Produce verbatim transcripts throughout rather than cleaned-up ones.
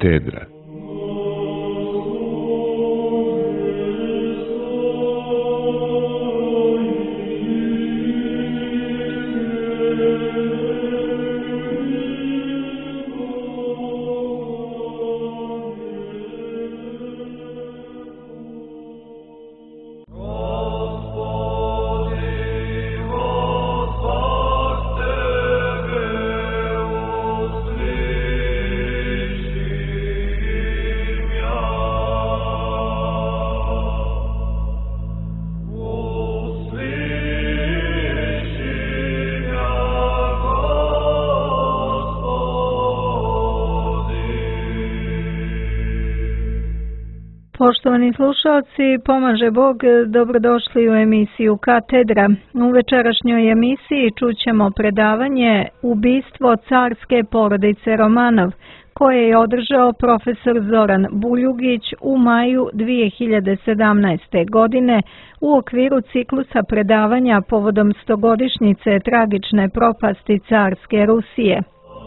Katedra. Poštovani slušalci, pomaže Bog, dobrodošli u emisiju Katedra. U večerašnjoj emisiji čućemo predavanje Ubistvo carske porodice Romanov, koje je održao profesor Zoran Buljugić u maju dvije hiljade sedamnaeste. godine u okviru ciklusa predavanja povodom stogodišnjice tragične propasti carske Rusije.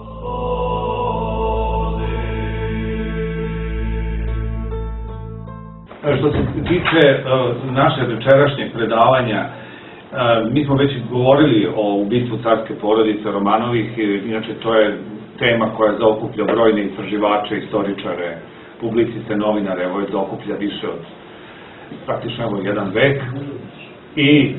Što se tiče našeg večerašnjeg predavanja, mi smo već govorili o ubistvu carske porodice Romanovih, inače to je tema koja zaokuplja brojne istraživače, istoričare, publiciste, novinare, evo je zaokuplja više od praktično evo jedan vek. I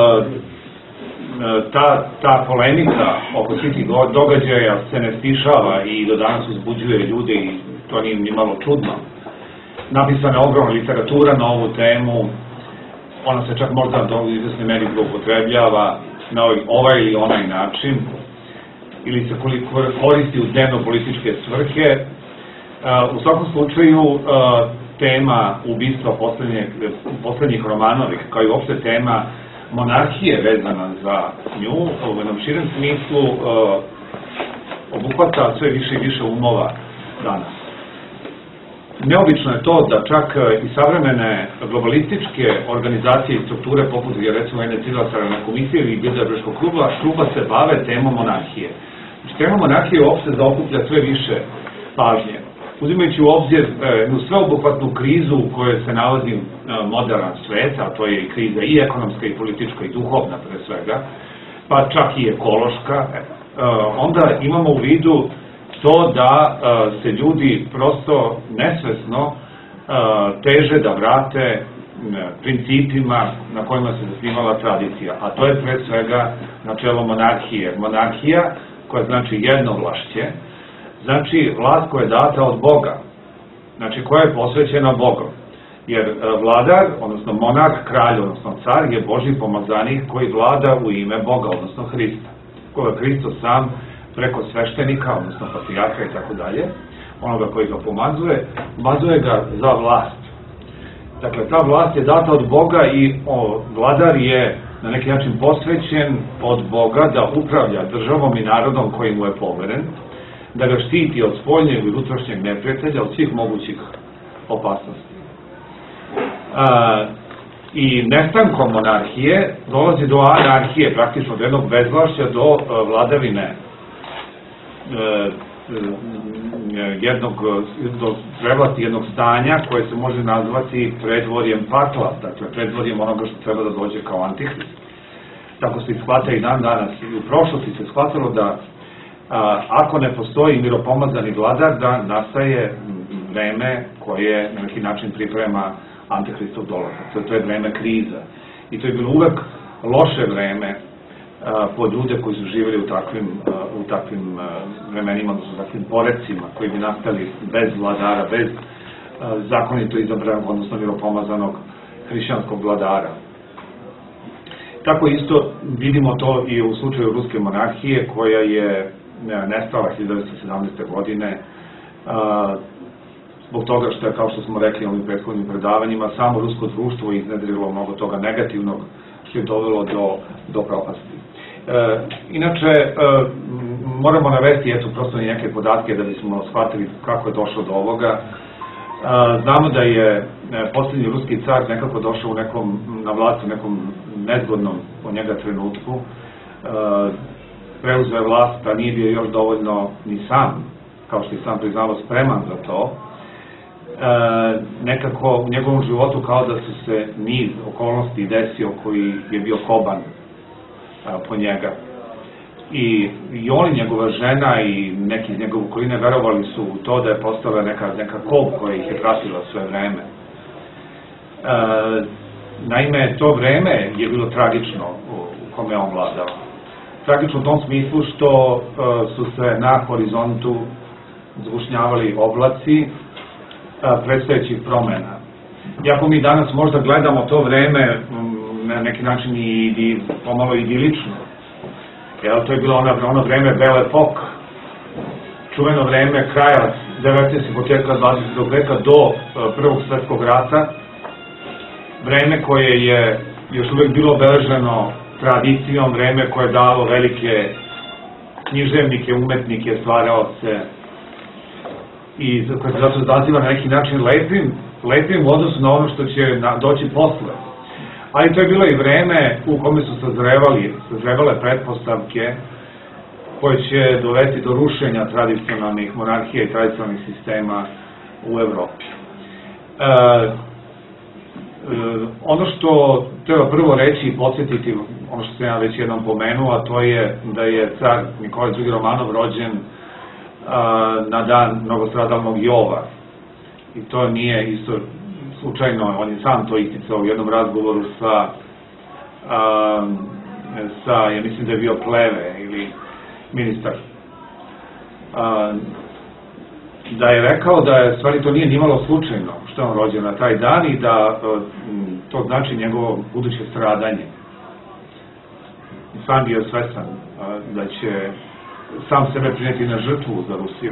ta, ta polemika oko svih tih događaja se ne stišava i do danas uzbuđuje ljude i to nije ni malo čudno. Napisana je ogromna literatura na ovu temu, ona se čak možda do izvesne meri zloupotrebljava na ovaj ili onaj način, ili se koristi u dnevno-političke svrhe. U svakom slučaju, tema ubistva poslednjih Romanovih, kao i uopšte tema monarhije vezana za nju, u jednom širem smislu obuhvata sve više i više umova danas. Neobično je to da čak i savremene globalističke organizacije i strukture, poput recimo jedne Trilateralne komisije ili Bilderberškog kluba, kluba se bave temom monarhije. Znači, tema monarhije uopšte zaokuplja sve više pažnje. Uzimajući u obzir jednu sveobuhvatnu krizu u kojoj se nalazi moderan svet, a to je i kriza i ekonomska, i politička, i duhovna pre svega, pa čak i ekološka, onda imamo u vidu to da se ljudi prosto nesvesno teže da vrate principima na kojima se zasnivala tradicija, a to je pre svega načelo monarhije. Monarhija, koja znači jednovlašće, znači vlast koja je data od Boga, znači koja je posvećena Bogom. Jer vladar, odnosno monarh, kralj, odnosno car, je Božji pomazanik koji vlada u ime Boga, odnosno Hrista. Koga Hristos sam preko sveštenika, odnosno patrijarha i tako dalje, onoga koji ga pomazuje, pomazuje ga za vlast. Dakle, ta vlast je data od Boga i vladar je na neki način posvećen od Boga da upravlja državom i narodom koji mu je poveren, da ga štiti od spoljnjeg i unutrašnjeg neprijatelja, od svih mogućih opasnosti. I nestankom monarhije dolazi do anarhije, praktično od jednog bezvlašća do vladavine jednog, do prevlasti jednog stanja koje se može nazvati predvorjem pakla, dakle predvorjem onoga što treba da dođe kao antihrist. Tako se shvata i dan danas. I u prošlosti se shvatilo da a, ako ne postoji miropomazani vladar, da nastaje vreme koje na neki način priprema antihristov dolazak. To je vreme kriza. I to je bilo uvek loše vreme pod ljude koji su živjeli u takvim, u takvim vremenima, odnosno takvim porecima koji bi nastali bez vladara, bez zakonito izabranog, odnosno miropomazanog hrišćanskog vladara. Tako isto vidimo to i u slučaju ruske monarhije koja je nestala hiljadu devetsto sedamnaeste. godine zbog toga što je, kao što smo rekli u ovim prethodnim predavanjima, samo rusko društvo iznedrilo mnogo toga negativnog što je dovelo do, do propasti. E, inače, e, moramo navesti, eto, prosto i neke podatke da bismo shvatili kako je došlo do ovoga. E, znamo da je posljednji ruski car nekako došao u nekom, na vlast u nekom nezgodnom po njega trenutku. E, preuzeo je vlast, a nije bio još dovoljno ni sam kao što je sam priznalo, spreman za to, nekako u njegovom životu kao da su se niz okolnosti desio koji je bio koban po njega. I, i on i njegova žena i neki iz njegove okoline verovali su u to da je postala neka, neka kol koja ih je pratila sve vreme. E, naime, to vreme je bilo tragično u, u kome on vladao. Tragično u tom smislu što e, su se na horizontu zgušnjavali oblaci e, predstojećih promena. Iako mi danas možda gledamo to vreme na neki način i, i pomalo idilično, jel, to je bilo ono, ono vreme Belle Époque, čuveno vreme kraja devetnaestog. početka dvadesetog. veka do Prvog svetskog rata, vreme koje je još uvek bilo obeleženo tradicijom, vreme koje je dalo velike književnike, umetnike, stvaraoce i koje se zato zaziva na neki način lepim, lepim u odnosu na ono što će doći posle. Ali to je bilo i vreme u kome su sazrevali, sazrevale pretpostavke koje će dovesti do rušenja tradicionalnih monarhija i tradicionalnih sistema u Evropi. E, e, ono što treba prvo reći i podsjetiti, ono što sam ja već jednom pomenuo, a to je da je car Nikolaj drugi Romanov rođen a, na dan mnogostradalnog Jova. I to nije isto slučajno, on je sam to isticao u jednom razgovoru sa, a, sa ja mislim da je bio Pleve ili ministar, a, da je rekao da je stvari to nije nimalo slučajno što je on rođen na taj dan i da a, to znači njegovo buduće stradanje. I sam bio svestan a, da će sam sebe prineti na žrtvu za Rusiju.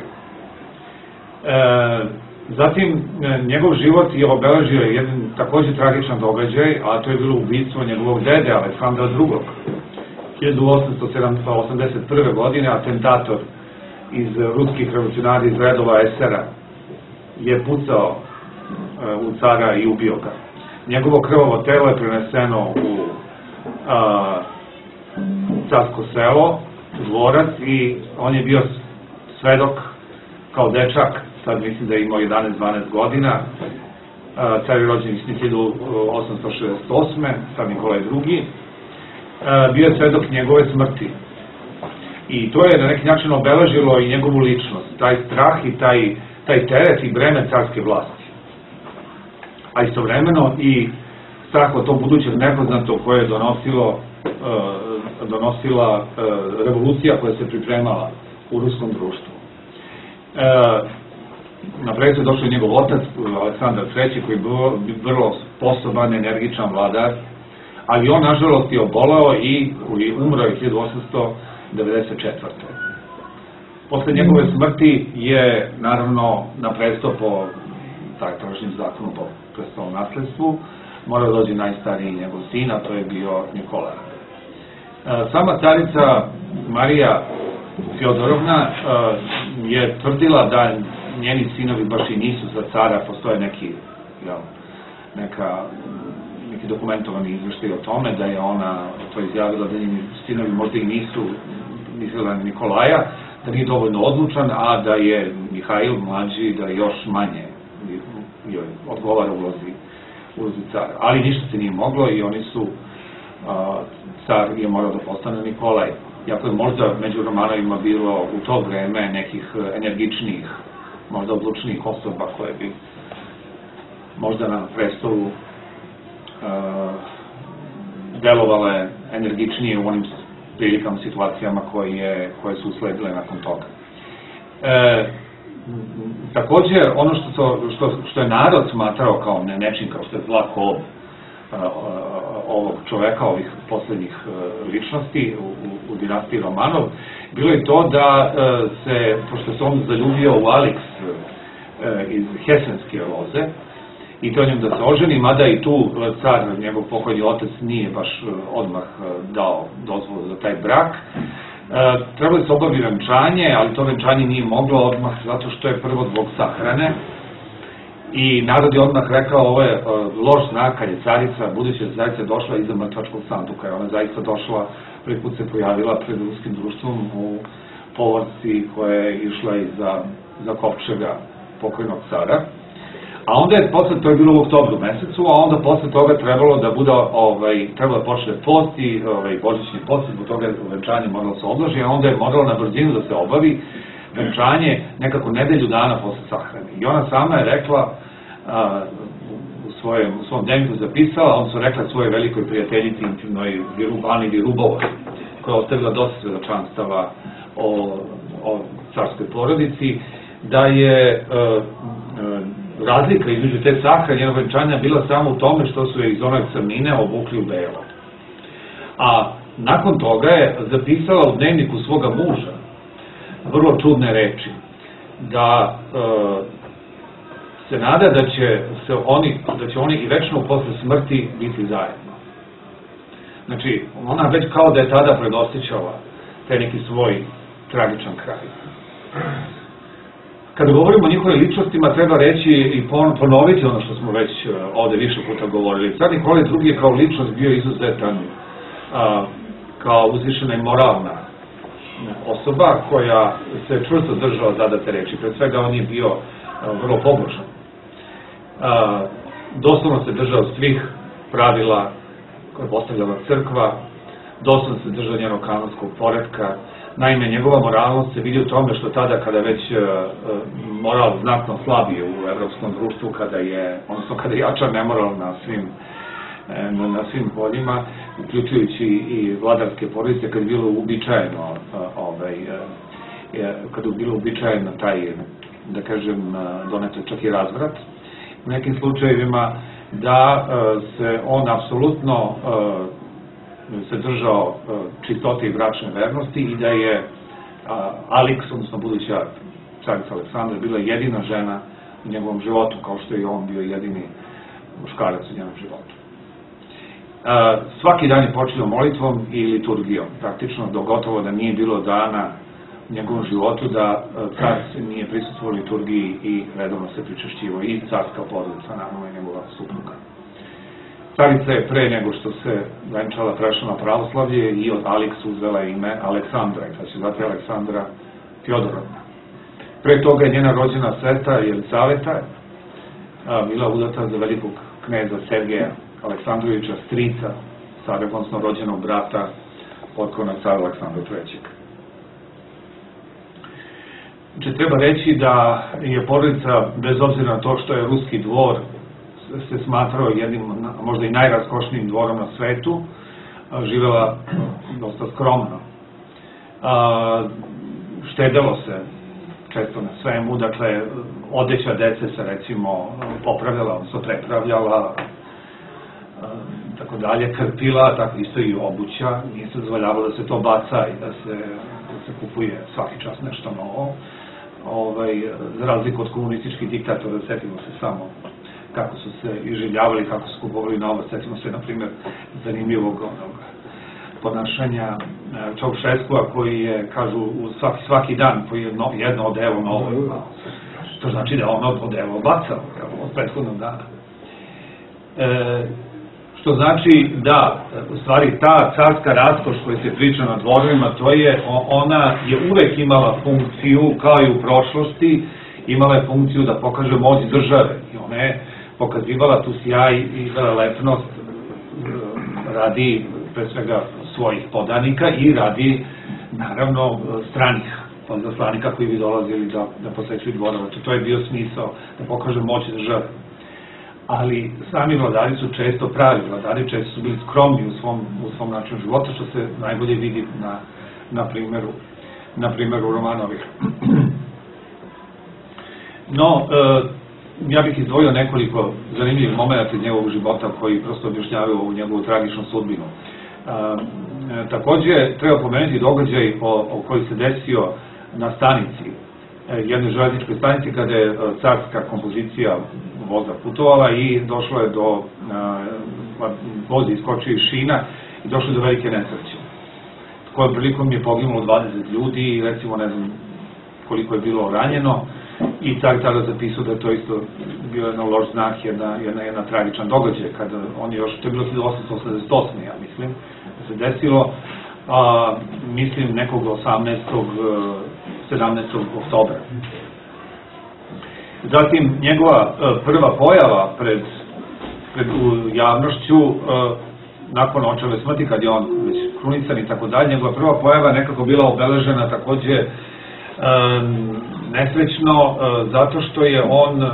E, Zatim, njegov život je obeležio jedan takođe tragičan događaj, a to je bilo ubistvo njegovog dede, Aleksandra drugog. hiljadu osamsto osamdeset prve. godine atentator iz ruskih revolucionara iz redova esera je pucao u cara i ubio ga. Njegovo krvavo telo je preneseno u a, carsko selo, u dvorac, i on je bio svedok kao dečak. Sad mislim da je imao jedanaest dvanaest godina, car je rođen iz hiljadu osamsto šezdeset osme. sad Nikolaj drugi. Bio je svedok njegove smrti. I to je na neki način obeležilo i njegovu ličnost, taj strah i taj, taj teret i breme carske vlasti. A istovremeno i strah od tog budućeg nepoznatog koje je donosilo, donosila revolucija koja se pripremala u ruskom društvu. Na predu je došao njegov otac, Aleksandar treći, koji je bio vrlo sposoban, energičan vladar, ali on, nažalost, je oboleo i umro je hiljadu osamsto devedeset četvrte. Posle njegove smrti je, naravno, na presto po tadašnjem zakonu po prestolnom nasledstvu morao dođe najstariji njegov sin, a to je bio Nikolaj. Sama carica Marija Fjodorovna je tvrdila da njeni sinovi baš i nisu za cara, postoje neki, jel, neka, neki dokumentovani izveštaj o tome, da je ona to izjavila da njeni sinovi možda i nisu mislila na Nikolaja, da nije dovoljno odlučan, a da je Mihajl mlađi, da je još manje joj odgovara ulozi, ulozi cara. Ali ništa se nije moglo i oni su, a, car je morao da postane Nikolaj. Iako je možda među Romanovima bilo u to vreme nekih energičnijih, možda odlučnijih osoba koje bi možda na prestolu uh, delovale energičnije u onim prilikama, situacijama koje, koje su usledile nakon toga. E, takođe, ono što, što, što je narod smatrao kao ne, nečim, kao što je zla kob uh, ovog čoveka, ovih poslednjih uh, ličnosti u, u, u dinastiji Romanov, bilo je to da uh, se, pošto se on zaljubio u Alix uh, iz Hesenske loze, i to njom da se oženi, mada i tu car, njegov pokojni otac, nije baš odmah dao dozvolu za taj brak. E, trebalo se obavi venčanje, ali to venčanje nije moglo odmah, zato što je prvo zbog sahrane. I narod je odmah rekao, ovo je loš znak kad je carica, buduća carica došla iza mrtvačkog sanduka. Ona je zaista došla, prvi put se pojavila pred ruskim društvom u povorci koja je išla iza za kovčega pokojnog cara. A onda je posle, to je bilo u oktobru mesecu, a onda posle toga trebalo da bude, ovaj, trebalo da počne post i ovaj, božićni post, zbog toga venčanje moralo se odloži, a onda je moralo na brzinu da se obavi venčanje nekako nedelju dana posle sahrane. I ona sama je rekla, a, u, svojem, u svom dnevniku zapisala, on su rekla svoje velikoj prijateljici intimnoj Ani Virubova, koja je ostavila dosta svedočanstava o, o carskoj porodici, da je a, a, razlika između te sahrane i njenog venčanja bila samo u tome što su je iz one crnine obukli u belo. A nakon toga je zapisala u dnevniku svoga muža vrlo čudne reči, da e, se nada da će, se oni, da će oni i večno posle smrti biti zajedno. Znači, ona već kao da je tada predostičala taj neki svoj tragičan kraj. Kada govorimo o njihovim ličnostima, treba reći i ponoviti ono što smo već ovde više puta govorili. Car Nikolaj drugi je kao ličnost bio izuzetan, a, kao uzvišena i moralna osoba koja se čvrsto držala zadate reči. Pre svega on je bio a, vrlo pobožan. A, doslovno se držao svih pravila koje je postavljala crkva, doslovno se držao njenog kanonskog poretka. Naime, njegova moralnost se vidi u tome što tada kada već moral znatno slabije u evropskom društvu, kada je, odnosno kada je jača nemoral na svim, na, na svim poljima, uključujući i vladarske porodice, kada je bilo uobičajeno, ovaj, kada je bilo uobičajeno taj, da kažem, doneto čak i razvrat, u nekim slučajevima da se on apsolutno se držao čistote i bračne vernosti i da je Aliks, odnosno buduća carica Aleksandra, bila jedina žena u njegovom životu, kao što je on bio jedini muškarac u njegovom životu. Svaki dan je počeo molitvom i liturgijom, praktično do gotovo da nije bilo dana u njegovom životu da car nije prisustvovao liturgiji i redovno se pričešćivao, i carska porodica, naravno i njegova supruga. Carica je pre nego što se venčala prešla na pravoslavlje i od Aliksa uzela ime Aleksandra, kada će zvati Aleksandra Fjodorovna. Pre toga je njena rođena sestra Jelisaveta bila udata za velikog kneza Sergeja Aleksandrovića, strica cara, odnosno rođenog brata pokojnog cara Aleksandra trećeg. Znači, treba reći da je porodica, bez obzira na to što je ruski dvor se smatrao jednim, možda i najraskošnijim dvorom na svetu, živela dosta skromno. Štedelo se često na svemu, dakle, odeća dece se recimo popravljala, odnosno prepravljala, tako dalje, krpila, tako isto i obuća, nije se dozvoljavalo da se to baca i da se, da se kupuje svaki čas nešto novo, ovaj, za razliku od komunističkih diktatora, setimo se samo kako su se iživljavali, kako su kupovali novac. Setimo se, na primjer, zanimljivog onog ponašanja Čaušeskua, koji je, kažu, svaki, svaki dan koji je no, jedno odelo novo. To znači da ono odelo bacao od prethodnog dana. E, što znači da, u stvari, ta carska raskoš koja se priča na dvorovima, to je, ona je uvek imala funkciju, kao i u prošlosti, imala je funkciju da pokaže moć države. I ona je pokazivala tu sjaj i lepnost radi pre svega svojih podanika i radi naravno stranih podaslanika koji bi dolazili da, da posećuju dvorove. To je bio smisao da pokaže moć države. Ali sami vladari su često pravi vladari, često su bili skromni u svom, u svom načinu života, što se najbolje vidi na, na primjeru na primjeru Romanovih. No, e, ja bih izdvojio nekoliko zanimljivih momenta iz njegovog života koji prosto objašnjavaju ovu njegovu tragičnu sudbinu. E, e, takođe, treba pomenuti događaj o, o koji se desio na stanici, e, jednoj železničkoj stanici, kada je carska kompozicija voza putovala i došlo je do, e, voz iskočio iz šina i došlo je do velike nesreće. Kojom prilikom je poginulo dvadeset ljudi i recimo ne znam koliko je bilo ranjeno. I car tada zapisao da je to isto bio jedan loš znak, jedna, jedna, jedna tragičan događaj, kada on još, to je bilo hiljadu osamsto osamdeset osme, ja mislim, da se desilo, a, mislim, nekog osamnaestog, sedamnaestog oktobra. Zatim, njegova prva pojava pred, pred javnošću, nakon očeve smrti, kad je on već krunisan i tako dalje, njegova prva pojava nekako bila obeležena takođe nesrećno, zato što je on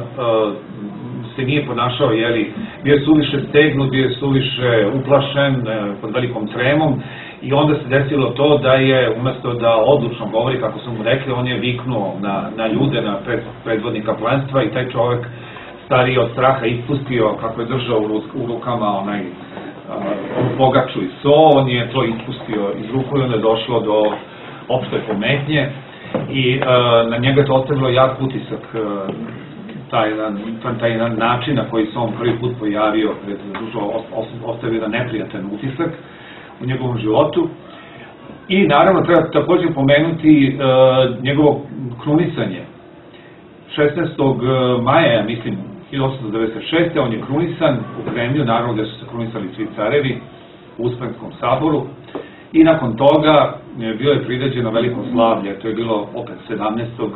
se nije ponašao, jeli, bio je suviše stegnut, bio je suviše uplašen, pod velikom tremom, i onda se desilo to da je, umesto da odlučno govori, kako su mu rekli, on je viknuo na, na ljude, na pred, predvodnika plenstva, i taj čovek, stariji od straha, ispustio, kako je držao u, u rukama onaj pogaču i so, on je to ispustio iz ruku i onda je došlo do opšte pometnje i na njega je to ostavilo jak utisak, taj jedan, taj jedan način na koji se on prvi put pojavio pred društvo, ostavio jedan neprijatan utisak u njegovom životu. I naravno treba također pomenuti njegovo krunisanje. šesnaestog maja, ja mislim, hiljadu osamsto devedeset šeste. on je krunisan u Kremlju, naravno gde su se krunisali svi carevi u Uspenskom saboru, i nakon toga bilo je priređeno veliko slavlje, to je bilo opet sedamnaestog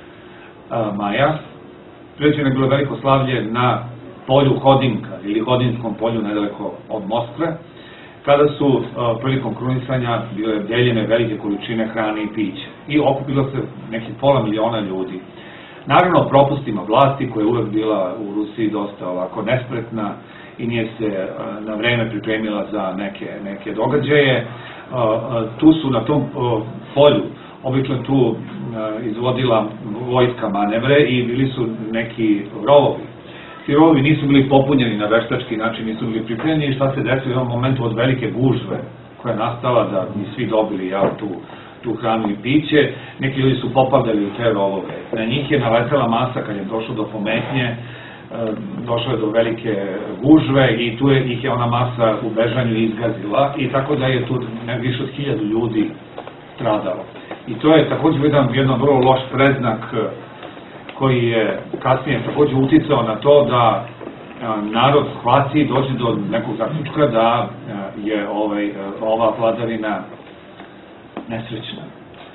maja, priređeno je bilo veliko slavlje na polju Hodinka ili Hodinskom polju nedaleko od Moskve, kada su prilikom krunisanja bile deljene velike količine hrane i pića i okupilo se nekih pola miliona ljudi. Naravno, propustima vlasti, koja je uvek bila u Rusiji dosta ovako nespretna i nije se na vreme pripremila za neke, neke događaje, tu su na tom polju, obično tu izvodila vojska manevre i bili su neki rovovi. Ti rovovi nisu bili popunjeni na veštački način, nisu bili pripremljeni, i šta se desilo u jednom momentu od velike gužve koja je nastala da bi svi dobili ja, tu, tu hranu i piće, neki ljudi su popadali u te rovove. Na njih je naletela masa kad je došlo do pometnje, došlo je do velike gužve i tu je, ih je ona masa u bežanju izgazila, i tako da je tu više od hiljadu ljudi stradalo. I to je također jedan, jedan vrlo loš predznak koji je kasnije također uticao na to da narod shvati i dođe do nekog zaključka da je ovaj, ova vladavina nesrećna.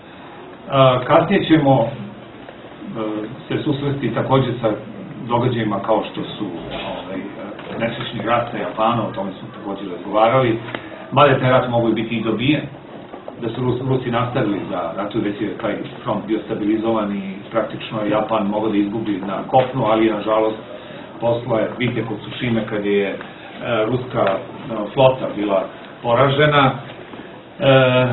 Kasnije ćemo se susresti također sa događajima kao što su ovaj, nesrećni rat sa Japanom, o tome smo također razgovarali, mada taj rat mogu biti i dobijen, da su Rus, Rusi nastavili da ratuju, već je taj front bio stabilizovan i praktično je Japan mogao da izgubi na kopnu, ali nažalost posle bitke kod Sušime, kad je e, ruska e, flota bila poražena, e,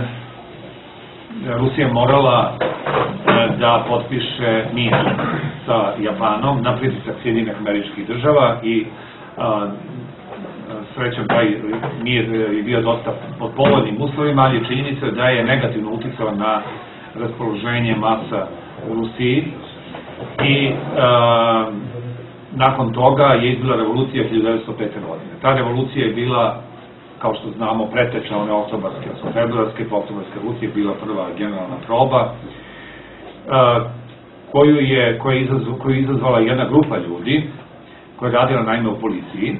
Rusija morala e, da potpiše mir sa Japanom na pritisak Sjedinjenih Američkih Država i a, srećom taj mir je bio dosta pod povoljnim uslovima, ali je činjenica da je negativno uticao na raspoloženje masa u Rusiji i a, nakon toga je izbila revolucija hiljadu devetsto pete. godine. Ta revolucija je bila, kao što znamo, preteča one oktobarske, februarske, pa oktobarske revolucije bila prva generalna proba, a, koju je, koju je, izazv, koju je izazvala jedna grupa ljudi koja je radila naime u policiji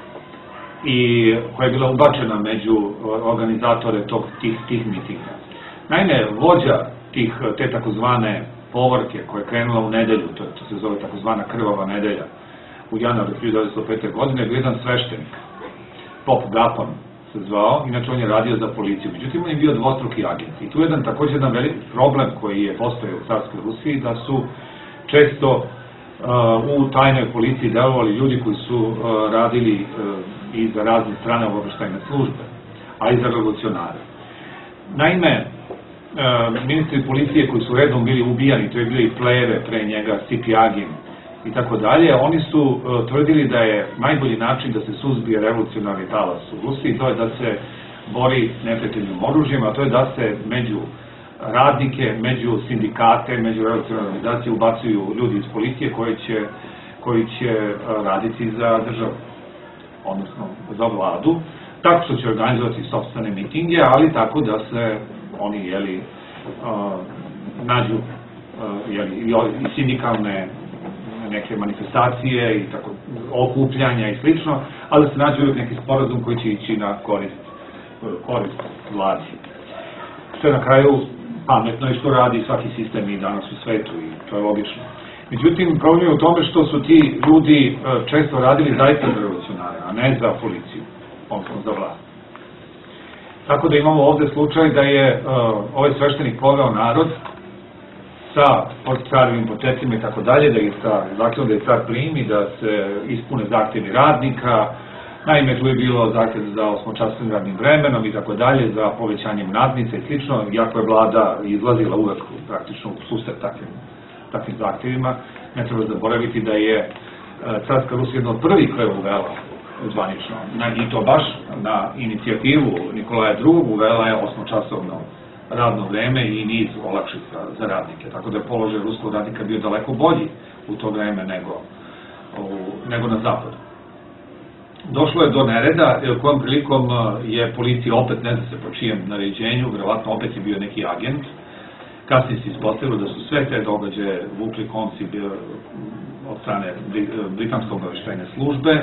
i koja je bila ubačena među organizatore tog, tih, tih mitinga. Naime, vođa tih, te takozvane povorke koja je krenula u nedelju, to, to se zove takozvana krvava nedelja, u januaru hiljadu devetsto pete. godine, je bio jedan sveštenik, Pop Gapon se zvao, inače on je radio za policiju, međutim on je bio dvostruki agent. I tu je jedan također jedan veliki problem koji je postojao u carskoj Rusiji, da su često uh, u tajnoj policiji delovali ljudi koji su uh, radili uh, i za razne strane obaveštajne službe, a i za revolucionare. Naime, uh, ministri policije koji su redom bili ubijani, to je bili i Pleve pre njega, Sipjagin i tako dalje, oni su uh, tvrdili da je najbolji način da se suzbije revolucionarni talas u Rusiji, to je da se bori neprijateljnim oružjem, a to je da se među radnike, među sindikate, među revolucionarne organizacije ubacuju ljudi iz policije koji će, koji će uh, raditi za državu, odnosno za vladu, tako što će organizovati sopstvene mitinge, ali tako da se oni, jeli, uh, nađu uh, jeli, i sindikalne neke manifestacije i tako okupljanja i slično, ali da se nađe uvijek neki sporazum koji će ići na korist, korist vladi. Što je na kraju pametno i što radi svaki sistem i danas u svetu, i to je logično. Međutim, problem je u tome što su ti ljudi često radili zaista za revolucionare, a ne za policiju, odnosno za vlast. Tako da imamo ovde slučaj da je ovaj sveštenik poveo narod sa carevim početcima i tako dalje, da ih zahtjevom da je car primi, da se ispune zahtjevi radnika, naime tu je bilo zahtjev za osmočasovnim radnim vremenom i tako dalje, za povećanjem nadnice i slično, iako je vlada izlazila uvek praktično u susret takvim, takvim zahtjevima. Ne treba zaboraviti da je carska Rusija jedna od prvih koja je uvela zvanično, i to baš na inicijativu Nikolaja drugog. Uvela je osmočasovno radno vreme i niz olakšica za radnike, tako da je položaj ruskog radnika bio daleko bolji u to vreme nego, nego na zapadu. Došlo je do nereda, kojom prilikom je policija opet, ne zna se po čijem naređenju, verovatno opet je bio neki agent. Kasnije se ispostavilo da su sve te događaje vukli konci od strane britanske obaveštajne službe,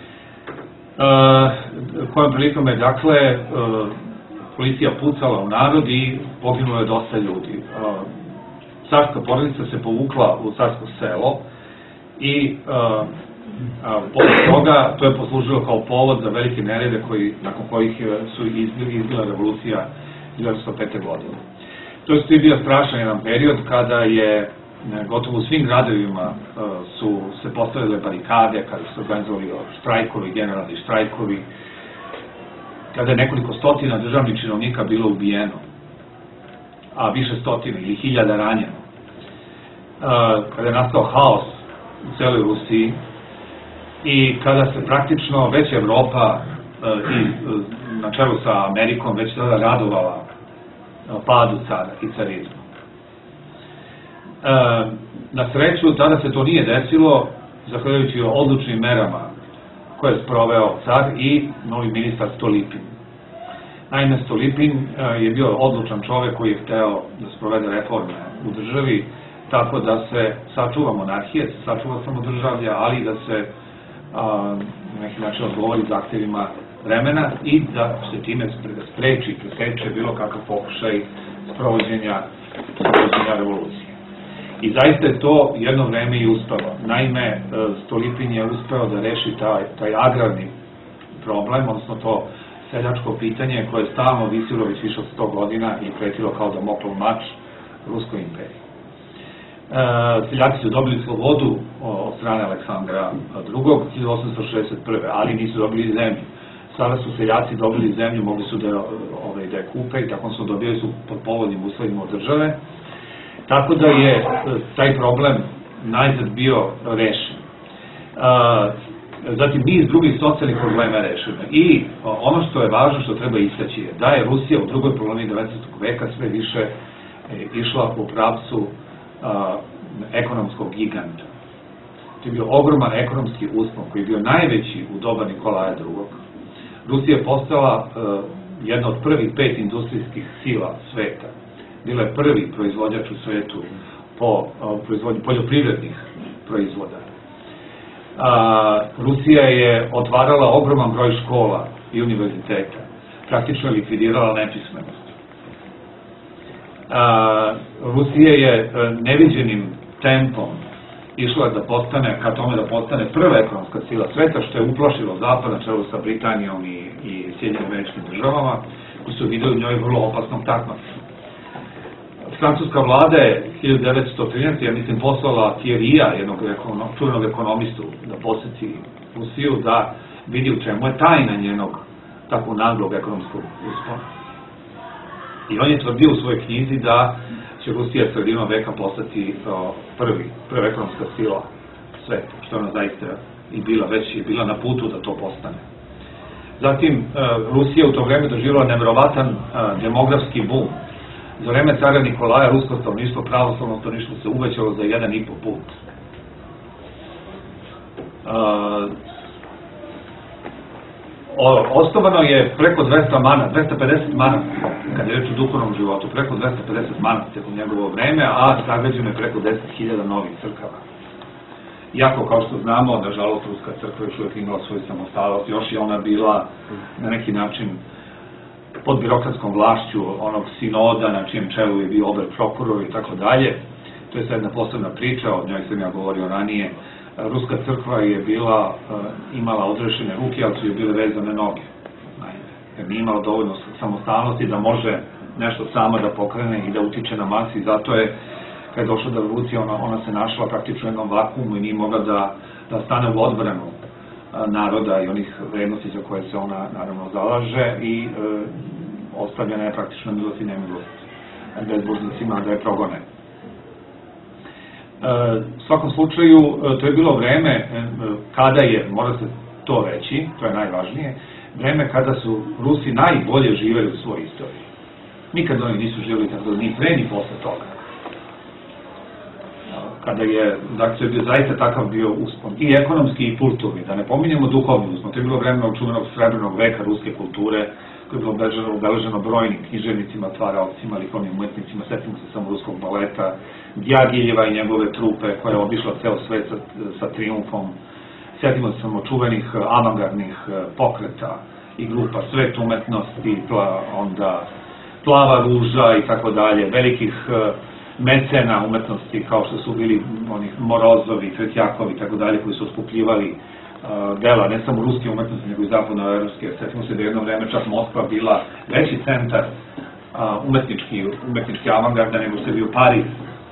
kojom prilikom je, dakle, policija pucala u narod i poginulo je dosta ljudi. Carska porodica se povukla u carsko selo i posle toga to je poslužilo kao povod za velike nerede nakon kojih su izbila revolucija hiljadu devetsto pete. godine. To je bio strašan jedan period kada je gotovo u svim gradovima su se postavile barikade, kada su organizovali štrajkovi, generalni štrajkovi, kada je nekoliko stotina državnih činovnika bilo ubijeno, a više stotina ili hiljada ranjeno, kada je nastao haos u celoj Rusiji i kada se praktično već Evropa na čelu sa Amerikom već tada radovala padu cara i carizmu. Na sreću, tada se to nije desilo, zahvaljujući odlučnim merama koje je sproveo car i novi ministar Stolipin. Naime, Stolipin je bio odlučan čovek koji je hteo da sprovede reforme u državi, tako da se sačuva monarhija, se sačuva samodržavlja, ali da se na neki način odgovori zahtevima vremena i da se time spreči, preseče bilo kakav pokušaj sprovođenja revolucije. I zaista je to jedno vreme i uspelo. Naime, Stolipin je uspeo da reši taj agrarni problem, odnosno to seljačko pitanje koje je stalno visilo već više od sto godina i pretilo kao Damoklov mač Ruskoj imperiji. Seljaci su dobili slobodu od strane Aleksandra drugog. hiljadu osamsto šezdeset prve. ali nisu dobili zemlju. Sada su seljaci dobili zemlju, mogli su da je kupe i tako su dobili su pod povoljnim uslovima od države. Tako da je taj problem najzad bio rešen. Zatim niz drugih socijalnih problema je rešeno. I ono što je važno, što treba istaći je da je Rusija u drugoj polovini devetnaestog veka sve više išla u pravcu ekonomskog giganta. To je bio ogroman ekonomski uspon koji je bio najveći u doba Nikolaja drugog. Rusija je postala jedna od prvih pet industrijskih sila sveta. Bila je prvi proizvođač u svetu po proizvodnji poljoprivrednih proizvoda. Rusija je otvarala ogroman broj škola i univerziteta. Praktično je likvidirala nepismenost. Rusija je neviđenim tempom išla da postane, ka tome da postane prva ekonomska sila sveta, što je uplašilo Zapad na čelu sa Britanijom i Sjedinjenim Američkim Državama, koji su videli u njoj vrlo opasnom takmacu. Francuska vlada je hiljadu devetsto trinaeste. ja mislim poslala Thierrya, jednog čuvenog ekonomistu, da poseti Rusiju, da vidi u čemu je tajna njenog tako naglog ekonomskog uspona. I on je tvrdio u svojoj knjizi da će Rusija sredinom veka postati prvi, prva ekonomska sila sveta, što ona zaista i bila, već je bila na putu da to postane. Zatim, Rusija u to vreme doživjela nevjerovatan demografski bum. Za vreme cara Nikolaja rusko stanovništvo, pravoslavno stanovništvo se uvećalo za jedan i po put. Osnovano je preko dvesta manastira, dvesta pedeset manastira, kada je reč o duhovnom životu, preko dvesta pedeset manastira u njegovo vreme, a sagrađeno je preko deset hiljada novih crkava. Iako, kao što znamo, nažalost, Ruska crkva još uvijek imala svoju samostalnost, još je ona bila na neki način pod birokratskom vlašću onog sinoda na čijem čelu je bio ober prokuror i tako dalje. to je sad jedna posebna priča, o njoj sam ja govorio ranije. Ruska crkva je bila, imala odrešene ruke, ali su joj bile vezane noge. Jer nije imala dovoljno samostalnosti da može nešto sama da pokrene i da utiče na masi. Zato je, kad je došla do revolucije, ona, ona se našla praktično u jednom vakuumu i nije mogla da, da stane u odbranu naroda i onih vrednosti za koje se ona naravno zalaže i e, ostavljena je praktično milost i nemilost bezbožnicima da je progone. U svakom slučaju, to je bilo vreme kada je, mora se to reći, to je najvažnije, vreme kada su Rusi najbolje živeli u svojoj istoriji. Nikad oni nisu živeli tako ni pre ni posle toga. Kada je, dakle, je bio zaista takav bio uspon, i ekonomski i kulturni, da ne pominjemo duhovni uspon, to je bilo vreme čuvenog srebrnog veka ruske kulture, koje je bilo obeleženo brojnim književnicima, tvaraocima, likovnim umetnicima, setimo se samo ruskog baleta, Djagiljeva i njegove trupe koja je obišla ceo svet sa, sa triumfom, setimo se samo čuvenih avangardnih pokreta i grupa Svet umetnosti, pla, onda Plava ruža i tako dalje, velikih mecena umetnosti kao što su bili onih Morozovi, Tretjakovi i tako dalje, koji su oskupljivali dela, ne samo ruske umetnosti, nego i zapadnoevropske. Sjetimo se da je jedno vreme čak Moskva bila veći centar umetnički, umetnički avangarda nego što je bio Pariz.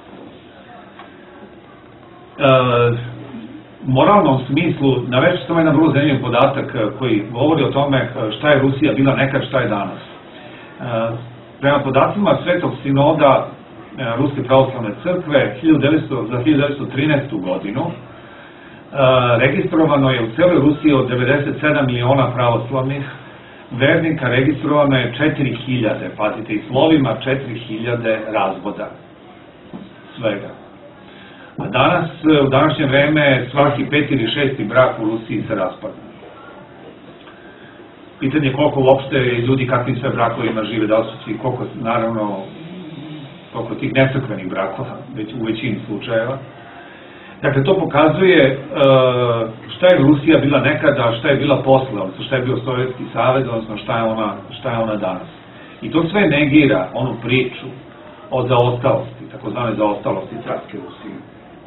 U moralnom smislu, navešću samo jedan vrlo zanimljiv podatak koji govori o tome šta je Rusija bila nekad, šta je danas. Prema podacima Svetog sinoda Ruske pravoslavne crkve za hiljadu devetsto trinaestu godinu registrovano je u celoj Rusiji od devedeset sedam miliona pravoslavnih vernika, registrovano je četiri hiljade, pazite, i slovima četiri hiljade razvoda svega. A danas, u današnje vreme, svaki peti ili šesti brak u Rusiji se raspada. Pitanje je koliko uopšte ljudi kakvim sve brakovima žive, da li su svi, koliko, naravno, koliko tih necrkvenih brakova, već u većini slučajeva. Dakle, to pokazuje šta je Rusija bila nekada, šta je bila posle, odnosno šta je bio Sovjetski savez, odnosno šta je ona, šta je ona danas. I to sve negira onu priču o zaostalosti, takozvane zaostalosti carske Rusije.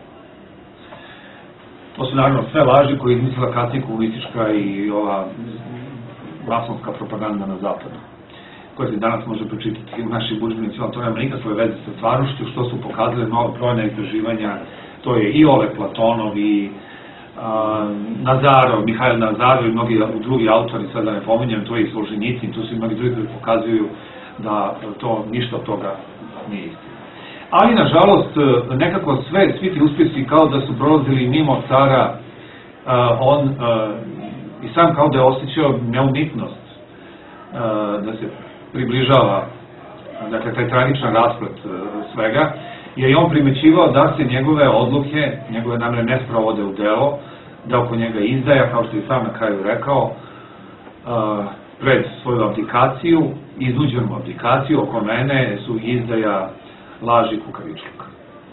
To su naravno sve laži koje je izmislila kasnije komunistička i ova masonska propaganda na zapadu, koja se danas može pročitati u našim udžbenicima, to nema nikakve veze sa stvarnošću, što su pokazali mnogo brojna istraživanja. To je i Oleg Platonov i Nazarov, Mihajl Nazarov i mnogi drugi autori, sad da ne pominjem, to je i Solženjicin, tu su i mnogi drugi koji pokazuju da to ništa od toga nije istina. Ali, nažalost, nekako sve, svi ti uspjesi kao da su prolazili mimo cara, on i sam kao da je osjećao neumitnost, da se približava, dakle, taj tragičan rasplet svega, jer je on primećivao da se njegove odluke, njegove namere ne sprovode u delo, da oko njega izdaja, kao što je sam na kraju rekao, pred svoju abdikaciju, iznuđenu abdikaciju, oko mene su izdaja laži kukavičluka.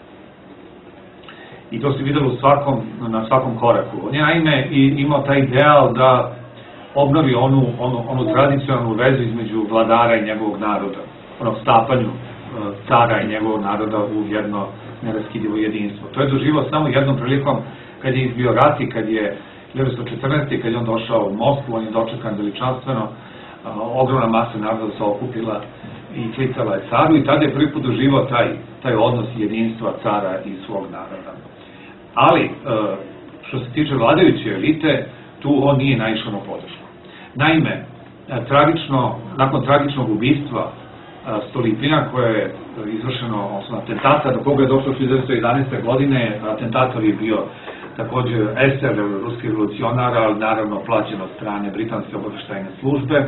I to se videlo svakom, na svakom koraku. On je naime imao taj ideal da obnovi onu, onu, onu tradicionalnu vezu između vladara i njegovog naroda, ono stapanju cara i njegovog naroda u jedno neraskidivo jedinstvo. To je doživao samo jednom prilikom kad je izbio rat i kad je hiljadu devetsto četrnaeste. kad je on došao u Moskvu, on je dočekan veličanstveno, ogromna masa naroda se okupila i klicala je caru i tada je prvi put doživao taj, taj odnos jedinstva cara i svog naroda. Ali, što se tiče vladajuće elite, tu on nije naišao na podršku. Naime, tragično, nakon tragičnog ubistva Stolypina, koje je izvršeno, odnosno atentata, do koga je došlo hiljadu devetsto jedanaeste. godine, atentator je bio također eser ruskih revolucionara, ali naravno plaćen od strane britanske obaveštajne službe.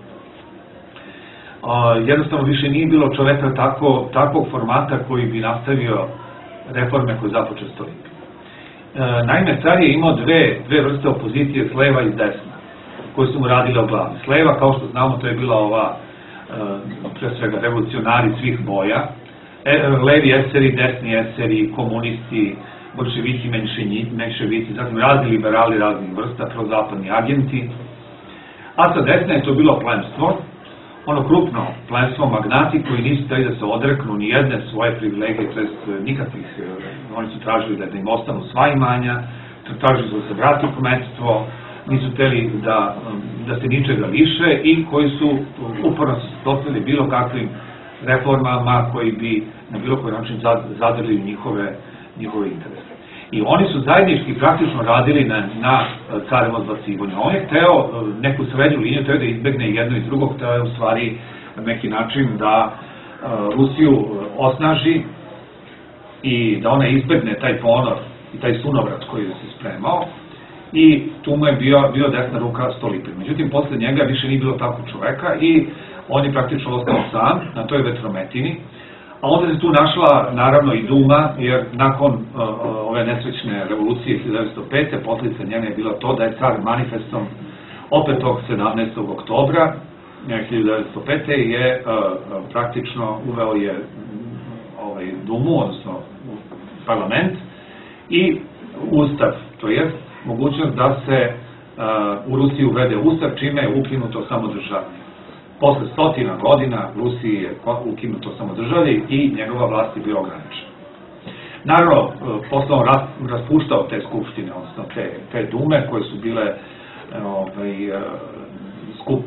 Jednostavno više nije bilo čoveka takvog formata koji bi nastavio reforme koje započeo Stolypin. Naime, car je imao dve, dve vrste opozicije, s leva i s desna, koje su mu radile o glavi. S leva, kao što znamo, to je bila ova, pre svega, revolucionari svih boja, levi eseri, desni eseri, komunisti, bolševici, menševici, zatim razni liberali raznih vrsta, prozapadni agenti. A sa desna je to bilo plemstvo. ono krupno plemstvo, magnati koji nisu hteli da se odreknu ni jedne svoje privilegije, to jest nikakvih, oni su tražili da im ostanu sva imanja, tražili su da se vrati kmetstvo, nisu hteli da, da se ničega liše i koji su uporno se suprotstavili bilo kakvim reformama koji bi na bilo koji način zadržali njihove, njihove interese. I oni su zajednički praktično radili na, na carevo odbacivanju. On je hteo neku srednju liniju, hteo da izbegne jedno i drugog, hteo je u stvari na neki način da Rusiju osnaži i da ona izbegne taj ponor i taj sunovrat koji se spremao, i tu mu je bio, bio desna ruka Stolypin. Međutim, posle njega više nije bilo takvog čoveka i on je praktično ostao sam na toj vetrometini, a onda se tu našla naravno i Duma, jer nakon uh, ove nesrećne revolucije hiljadu devetsto pete. posljedica njene je bilo to da je car manifestom opet tog sedamnaestog oktobra hiljadu devetsto pete. je uh, praktično uveo je ovaj, Dumu, odnosno parlament i ustav, to je mogućnost da se uh, u Rusiji uvede ustav, čime je ukinuto samodržavlje. Posle stotina godina Rusiji je ukinuto samodržavlje i njegova vlast je bila ograničena. Naravno, posle on raspuštao te skupštine, odnosno te, te dume koje su bile ovaj, skup,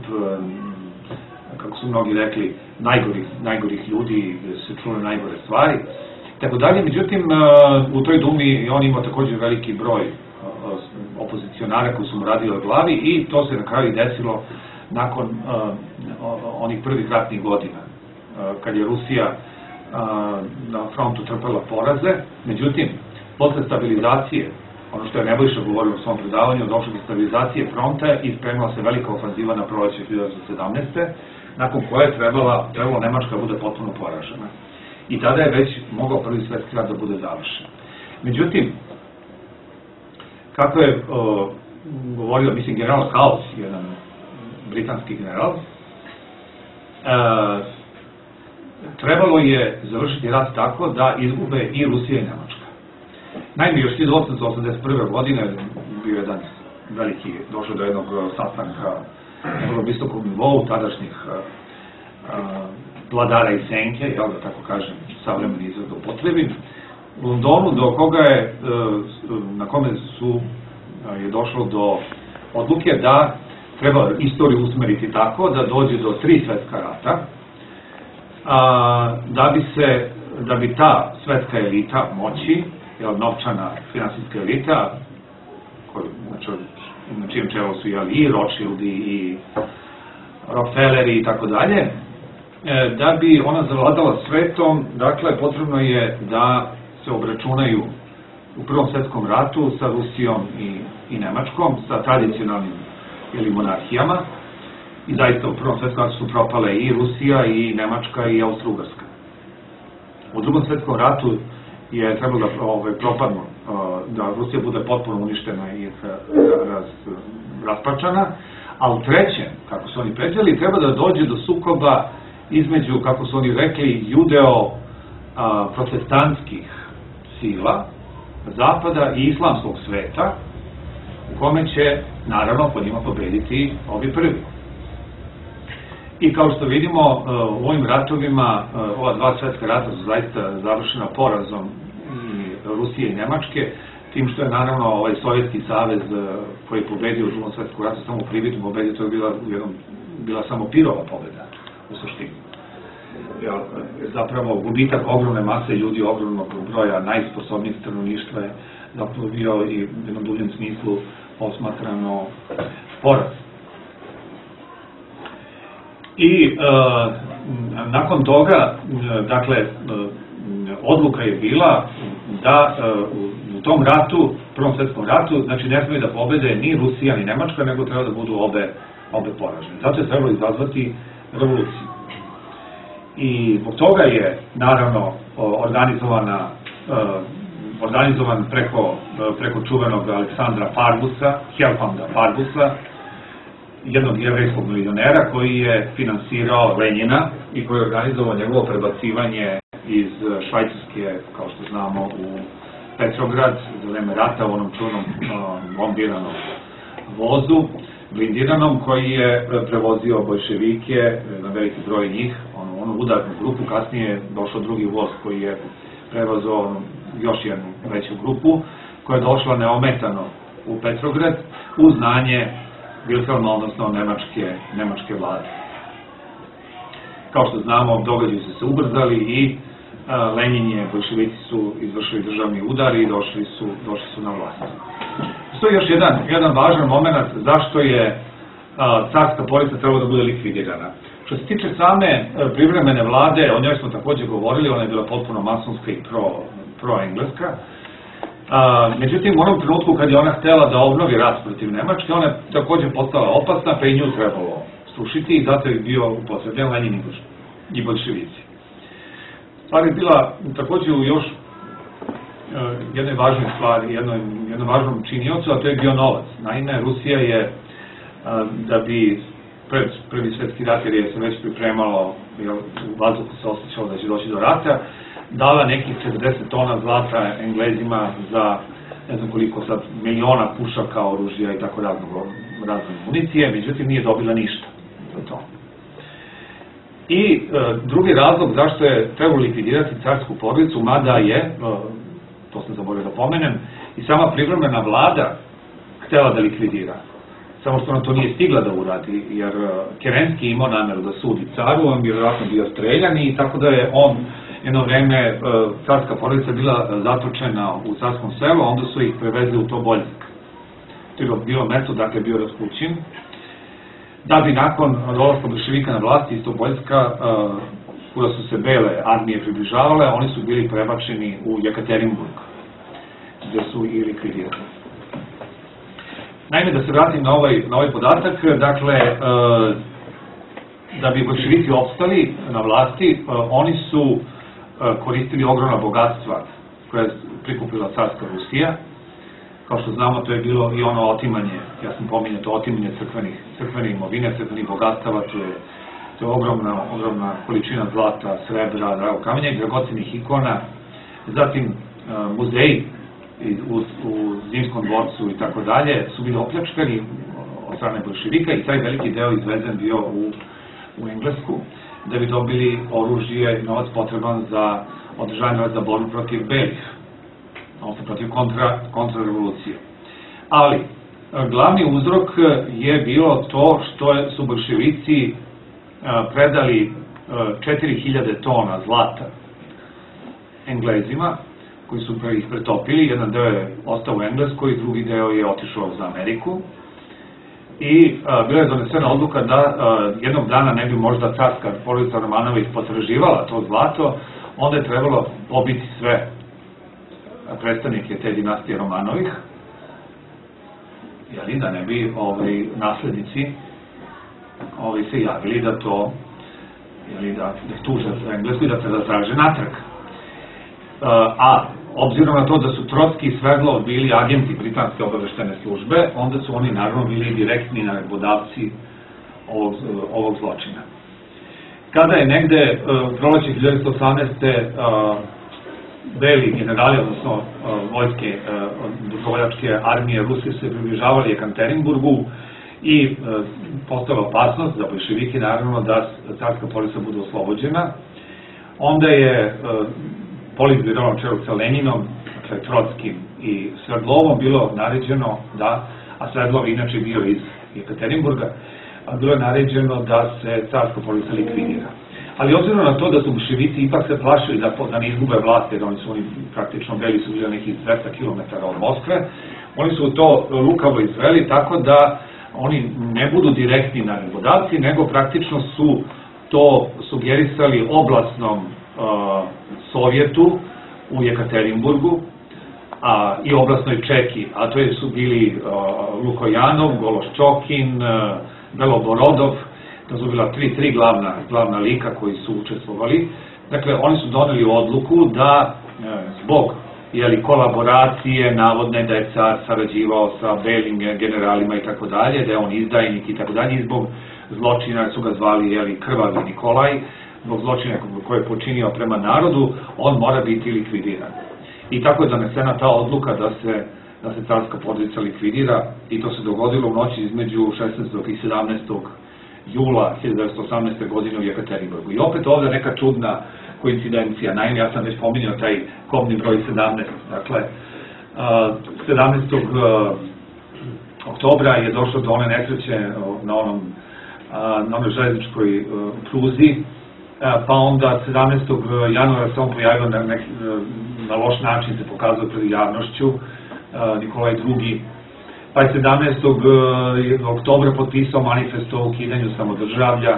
kako su mnogi rekli, najgorih, najgorih ljudi, se čule najgore stvari, tako dalje. Međutim, u toj dumi on imao također veliki broj opozicionara koji su mu radili od glavi i to se na kraju desilo nakon uh, onih prvih ratnih godina, uh, kad je Rusija uh, na frontu trpela poraze. Međutim, posle stabilizacije, ono što je Nebojša govorio u svom predavanju, došlo do stabilizacije fronta i spremila se velika ofanziva na proleće hiljadu devetsto sedamnaeste. nakon koje je trebala, trebalo Nemačka bude potpuno poražena. I tada je već mogao prvi svetski rat da bude završen. Međutim, kako je uh, govorio, mislim, general Haus, jedan britanski general, uh, trebalo je završiti rat tako da izgube i Rusija i Nemačka. Naime, još hiljadu osamsto osamdeset prve. godine bio jedan veliki, došao do jednog sastanka na vrlo visokom nivou tadašnjih uh, uh, vladara i senke, jel da tako kažem, savremeni izraz da upotrebim, u Londonu, do koga je, na kome su, je došlo do odluke da treba istoriju usmeriti tako da dođe do tri svetska rata, a, da bi se, da bi ta svetska elita moći, jel, novčana finansijska elita, koji, znači, na čijem čelu su jel, i Rothschildi i Rockefelleri i tako dalje, da bi ona zavladala svetom, dakle, potrebno je da se obračunaju u Prvom svetskom ratu sa Rusijom i, i Nemačkom, sa tradicionalnim ili monarhijama. I zaista u Prvom svetskom ratu su propale i Rusija, i Nemačka, i Austro-Ugarska. U Drugom svetskom ratu je trebalo da ovaj, propadnu, da Rusija bude potpuno uništena i raz, raspačana, a u trećem, kako su oni predvideli, treba da dođe do sukoba između, kako su oni rekli, judeo-protestantskih sila zapada i islamskog sveta, u kome će, naravno, po njima pobediti ovi prvi. I kao što vidimo, u ovim ratovima, ova dva svetska rata su zaista završena porazom i Rusije i Nemačke, tim što je, naravno, ovaj Sovjetski savez koji je pobedio u Drugom svetskom ratu samo prividno pobedio, to je bila, bila samo pirova pobeda u suštini. Zapravo, gubitak ogromne mase ljudi, ogromnog broja najsposobnijih stanovništva je zapravo bio i u jednom duljem smislu posmatrano poraz. I e, nakon toga, dakle, odluka je bila da e, u tom ratu, Prvom svetskom ratu, znači ne smije da pobede ni Rusija ni Nemačka, nego treba da budu obe, obe poražene. Zato je trebalo izazvati revoluciju. I zbog toga je, naravno, organizovana, organizovan preko, preko čuvenog Aleksandra Farbusa, Helfanda Farbusa, jednog jevrejskog milionera koji je finansirao Lenjina i koji je organizovao njegovo prebacivanje iz Švajcarske, kao što znamo, u Petrograd za vreme rata u onom čuvenom bombiranom vozu. blindiranom koji je prevozio bolševike, na veliki broj njih, onu udarnu grupu, kasnije je došao drugi voz koji je prevozio još jednu veću grupu, koja je došla neometano u Petrograd u znanje Wilhelma, odnosno nemačke, nemačke vlade. Kao što znamo, događaji su se ubrzali i Lenin je, bolševici su izvršili državni udar i došli su, došli su na vlast. To je još jedan, jedan važan moment zašto je a, carska porodica trebala da bude likvidirana. Što se tiče same privremene vlade, o njoj smo takođe govorili, ona je bila potpuno masonska i pro, pro-engleska. Međutim, u onom trenutku kad je ona htela da obnovi rat protiv Nemačke, ona je takođe postala opasna, pa i nju trebalo srušiti i zato je bio upotrebljen Lenin i bolševici. Stvar je bila takođe u još jednoj važnoj stvari, jednoj, jednom važnom činiocu, a to je bio novac. Naime, Rusija je, da bi pred prvi svetski rat, jer je se već pripremalo, u vazduhu se osjećalo da će doći do rata, dala nekih četrdeset tona zlata Englezima za ne znam koliko sad miliona pušaka, oružja i tako raznog razne municije, međutim nije dobila ništa za to. I e, drugi razlog zašto je trebalo likvidirati carsku porodicu, mada je, e, to sam zaboravio da pomenem, i sama privremena vlada htela da likvidira. Samo što ona to nije stigla da uradi, jer Kerenski imao nameru da sudi caru, on bi vjerojatno bio streljan i tako da je on jedno vreme, carska porodica bila zatočena u carskom selu, a onda su ih prevezli u Toboljsk. To je bilo mesto, dakle bio Raspućin, da bi nakon dolaska bolševika na vlasti iz Toboljska, kuda su se bele armije približavale, oni su bili prebačeni u Jekaterinburg, gde su i likvidirani. Naime, da se vratim na ovaj, na ovaj podatak, dakle, e, da bi bolševici opstali na vlasti, e, oni su e, koristili ogromna bogatstva koje je prikupila carska Rusija. Kao što znamo, to je bilo i ono otimanje, ja sam pominjao to otimanje crkvenih, crkvene imovine, crkvenih bogatstava, to je, to je ogromna, ogromna količina zlata, srebra, dragog kamenja i dragocenih ikona. Zatim, e, muzeji U, u Zimskom dvorcu i tako dalje, su bili opljačkani od strane bolševika i taj veliki deo izvezen bio u, u Englesku, da bi dobili oružje i novac potreban za održanje za borbu protiv belih, odnosno protiv kontra, kontrarevolucije. Ali, glavni uzrok je bilo to što su bolševici predali četiri hiljade tona zlata Englezima, koji su ih pretopili, jedan deo je ostao u Engleskoj, drugi deo je otišao za Ameriku i a, bila je donesena odluka da a, jednog dana ne bi možda carska porodica Romanović potraživala to zlato, onda je trebalo pobiti sve predstavnike te dinastije Romanovih, jeli, da ne bi ovaj, naslednici ovaj, se javili da to, jeli, da, da tuže Englesku i da se da traže natrag. A obzirom na to da su Trotski i Sverdlov bili agenti britanske obaveštene službe, onda su oni naravno bili direktni naredbodavci ovog, ovog zločina. Kada je negde u proleće hiljadu devetsto osamnaeste. beli generali, odnosno vojske, dobrovoljačke armije Rusije se približavali Jekaterinburgu i postala opasnost za bolševike, naravno, da carska porodica bude oslobođena, onda je politbiro na čelu sa Leninom, dakle Trotskim i Sverdlovom, bilo naređeno da, a Sverdlov inače bio iz Jekaterinburga, bilo je naređeno da se carska porodica likvidira. Ali obzirom na to da su bolševici ipak se plašili da, da ne izgube vlast, jer oni su oni praktično bili su bili nekih dvesta kilometara od Moskve, oni su to lukavo izveli tako da oni ne budu direktni naredbodavci, nego praktično su to sugerisali oblasnom uh, Sovjetu u Jekaterinburgu a, i oblasnoj Čeki, a to je su bili uh, Lukojanov, Gološčokin, uh, Beloborodov, to su bila tri, tri glavna, glavna lika koji su učestvovali. Dakle, oni su doneli odluku da uh, zbog jeli, kolaboracije, navodne da je car sarađivao sa belim generalima i tako dalje, da je on izdajnik i tako dalje, i zbog zločina su ga zvali jeli, Krvavi Nikolaj, zbog zločina koje je počinio prema narodu, on mora biti likvidiran. I tako je donesena ta odluka da se da se carska porodica likvidira i to se dogodilo u noći između šesnaestog i sedamnaestog jula hiljadu devetsto osamnaeste. godine u Jekaterinburgu. I opet ovdje neka čudna koincidencija. Naime, ja sam već pominjao taj kobni broj sedamnaest. Dakle, sedamnaestog oktobra je došlo do one nesreće na onom na onoj železničkoj pruzi, pa onda sedamnaestog januara se on pojavio na, nek, na loš način, se pokazao pred javnošću, Nikolaj drugi. Pa je sedamnaestog oktobra potpisao manifest o ukidanju samodržavlja,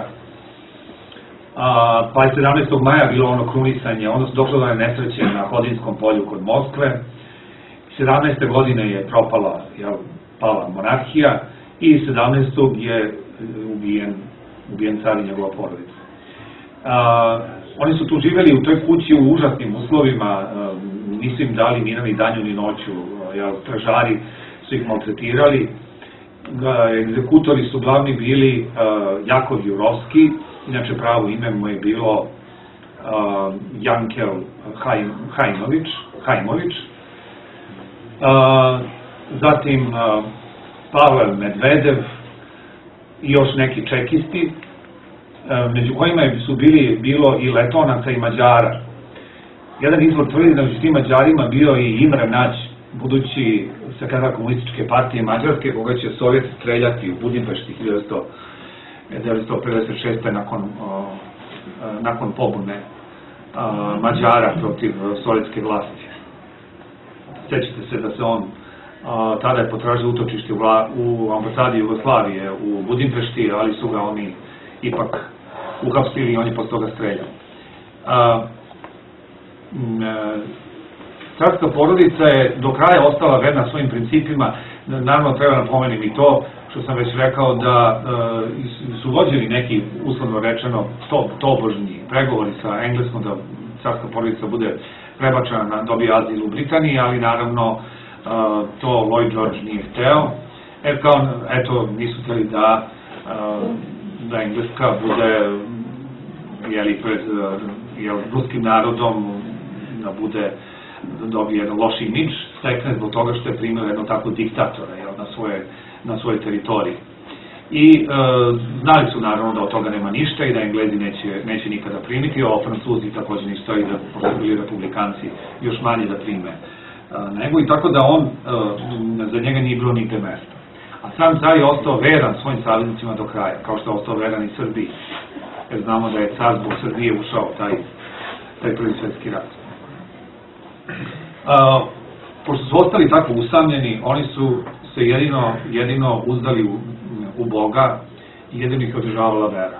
pa je sedamnaestog maja bilo ono krunisanje, odnosno došlo do nesreće na Hodinskom polju kod Moskve. sedamnaeste. godine je propala, jel, pala monarhija i sedamnaestog je ubijen, ubijen car i njegova porodica. A, oni su tu živeli u toj kući u užasnim uslovima, a, nisu im dali ni ni danju ni noću, jel, stražari su ih maltretirali, a, egzekutori su glavni bili a, Jakov Jurovski, inače pravo ime mu je bilo a, Jankel Hajm, Hajmović, Hajmović, a, zatim a, Pavel Medvedev i još neki čekisti, među kojima su bili, bilo i Letonaca i Mađara. Jedan izvor tvrdi da među tim Mađarima bio i Imre Nađ, budući sekretar komunističke partije Mađarske, koga će Sovjet streljati u Budimpešti hiljadu devetsto pedeset šeste. nakon, nakon pobune Mađara protiv sovjetske vlasti. Sjećate se da se on tada je potražio utočište u ambasadi Jugoslavije u Budimpešti, ali su ga oni ipak uhapsili i on je posle toga streljao. Carska porodica je do kraja ostala verna svojim principima. Naravno, treba napomenim i to što sam već rekao, da su vođeni neki, uslovno rečeno, tobožnji pregovori sa Engleskom da carska porodica bude prebačena na dobije azil u Britaniji, ali naravno to Lloyd George nije hteo, jer kao, eto, nisu hteli da da Engleska bude, jeli, pred ruskim narodom, da bude, da dobije jedan loš imidž, stekne zbog toga što je primio jedno tako diktatora, jel, na svoje, na svoje teritoriji. I e, znali su naravno da od toga nema ništa i da Englezi neće, neće nikada primiti, a Francuzi također ništa i da, pošto su bili republikanci, još manje da prime nego, i tako da on, za njega nije bilo nigde mesta. A sam car je ostao veran svojim saveznicima do kraja, kao što je ostao veran i Srbiji, jer znamo da je car zbog Srbije ušao taj, taj prvi svjetski rat. A, pošto su ostali tako usamljeni, oni su se jedino, jedino uzdali u, u Boga i jedino ih održavala vera.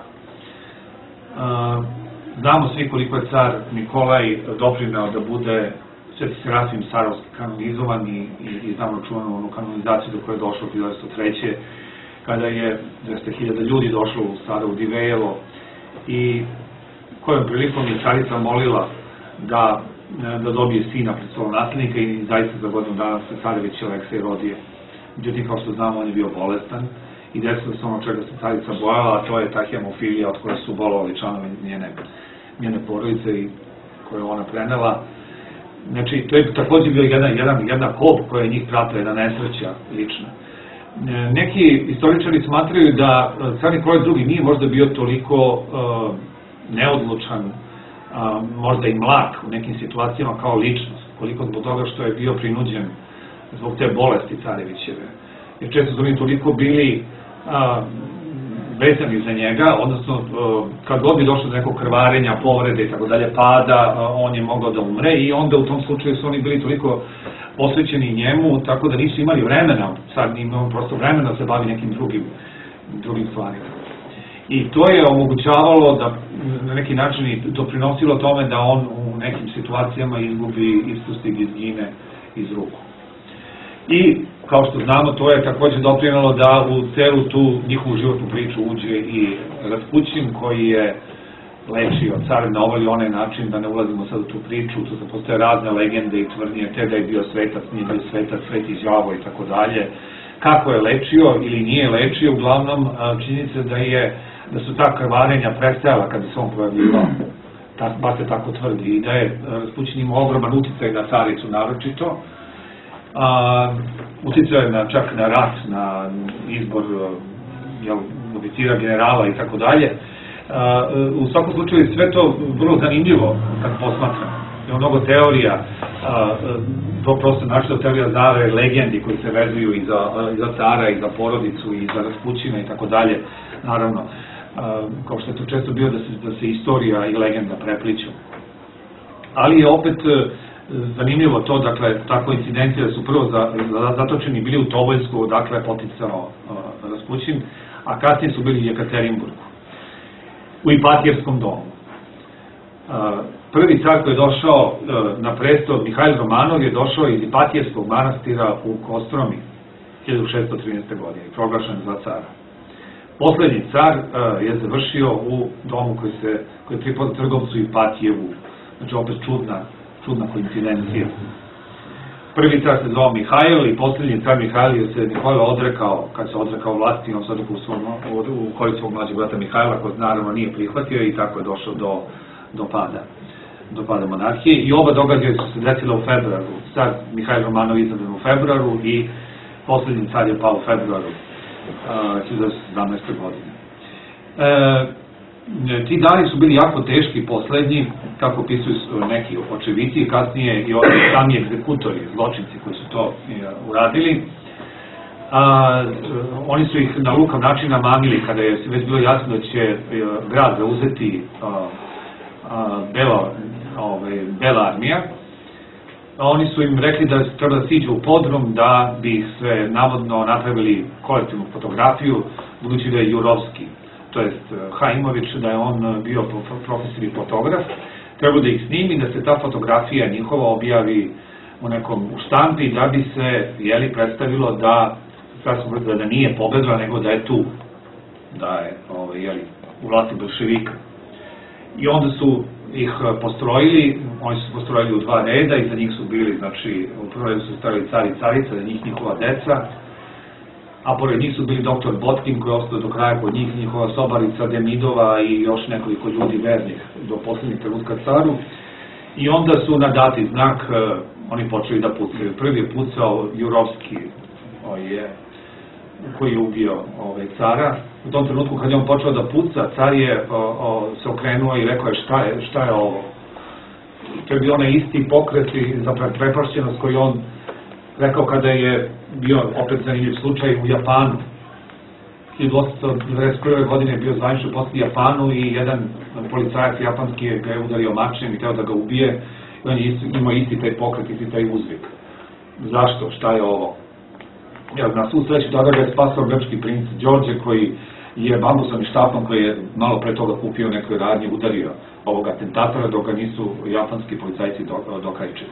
A, znamo svi koliko je car Nikolaj doprineo da bude Sveti Serafim Sarovski kanonizovan i, i, i znamo čuvanu onu kanonizaciju do koje je došlo hiljadu devetsto treće. kada je dvesta hiljada ljudi došlo u Sarajevo Divejevo i kojom prilikom je carica molila da, da dobije sina pred svog nasljednika i zaista za godinu dana se carević Aleksej rodio. Međutim, kao što znamo, on je bio bolestan i desilo se ono čega se carica bojala, a to je ta hemofilija od koje su bolovali članovi njene, njene porodice i koje ona prenela. Znači, to je također bio jedan, jedan, jedna kop koja je njih pratila, jedna nesreća lična. Neki istoričari smatraju da car Nikolaj drugi nije možda bio toliko uh, neodlučan, uh, možda i mlak u nekim situacijama kao ličnost, koliko zbog toga što je bio prinuđen zbog te bolesti carevićeve. Jer često su oni toliko bili uh, vezani za njega, odnosno uh, kad god bi došlo do nekog krvarenja, povrede i tako dalje, pada, uh, on je mogao da umre i onda u tom slučaju su oni bili toliko posvećeni njemu, tako da nisu imali vremena, sad imamo prosto vremena da se bavi nekim drugim, drugim stvarima. I to je omogućavalo da na neki način i doprinosilo tome da on u nekim situacijama izgubi, ispusti i izgine iz ruku. I, kao što znamo, to je također doprinalo da u celu tu njihovu životnu priču uđe i Raspućin, koji je lečio car na ovaj ili onaj način, da ne ulazimo sad u tu priču, tu se postoje razne legende i tvrdnje, te da je bio svetac, nije bio svetac, sveti đavo i tako dalje. Kako je lečio ili nije lečio, uglavnom činjenica da je da su ta krvarenja prestajala kada se on pojavljivao, ba se tako tvrdi, i da je Raspućin imao ogroman uticaj na caricu naročito. uticao je na, čak na rat, na izbor oficira, generala i tako dalje. U svakom slučaju sve to vrlo zanimljivo kad posmatram. Ima mnogo teorija, to prosto način teorija zavere, legendi koji se vezuju i za cara, i za porodicu, i za Raspućina i tako dalje, naravno, kao što je to često bio da se istorija i legenda prepliću. Ali je opet zanimljivo to, dakle, ta koincidencija da su prvo zatočeni bili u Toboljsku, odakle je poticao Raspućin, a kasnije su bili u Jekaterinburgu, u Ipatijerskom domu. Prvi car koji je došao na presto, Mihajl Romanov, je došao iz Ipatijerskog manastira u Kostromi hiljadu šeststo trinaeste. godine i proglašen za cara. Poslednji car je završio u domu koji je pripada trgovcu Ipatijevu. Znači opet čudna, čudna koincidencija. Prvi car se zvao Mihajl i poslednji car Mihajl je se Nikola odrekao, kad se odrekao vlasti, on se odrekao u korist svog mlađeg brata Mihajla, koji naravno nije prihvatio i tako je došao do, do pada. do pada monarhije i oba događaja su se desila u februaru. Car Mihajl Romanov izabran u februaru i poslednji car je pao u februaru hiljadu devetsto sedamnaeste. godine. E, ti dani su bili jako teški poslednji, kako opisuju neki očevici i kasnije i sami egzekutori, zločinci koji su to uradili. A, oni su ih na lukav način namamili kada je već bilo jasno da će grad zauzeti a, a, Bela, ove, Bela armija. A oni su im rekli da treba da siđu u podrum da bi se navodno napravili kolektivnu fotografiju, budući da je Jurovski, to jest Haimović, da je on bio profesor i fotograf, treba da ih snimi, da se ta fotografija njihova objavi u nekom u štampi, da bi se, jeli, predstavilo da da nije pobedila, nego da je tu, da je, ovaj, jeli, u vlasti bolševika. I onda su ih postrojili, oni su postrojili u dva reda i za njih su bili, znači, u prvom redu su stavili car i carica, za njih njihova deca, a pored njih su bili doktor Botkin koji je ostao do kraja kod njih, njihova sobarica Demidova i još nekoliko ljudi vernih do poslednjeg trenutka caru. I onda su na dati znak, oni počeli da pucaju. Prvi je pucao Jurovski, je, koji je ubio ovaj, cara. U tom trenutku kad je on počeo da puca, car je o, o, se okrenuo i rekao je šta je, šta je ovo. To je bio onaj isti pokret i zapravo prepašćenost koji on rekao kada je bio opet zanimljiv slučaj u Japanu. hiljadu osamsto devedeset prve. godine je bio zvanično posle Japanu i jedan policajac japanski ga je udario mačem i teo da ga ubije i on je imao isti taj pokret, isti taj uzvik. Zašto? Šta je ovo? Na svu sreću tada ga je spasao grčki princ Đorđe koji je bambusom i štapom koji je malo pre toga kupio nekoj radnji udario ovog atentatora dok ga nisu japanski policajci dokajčili.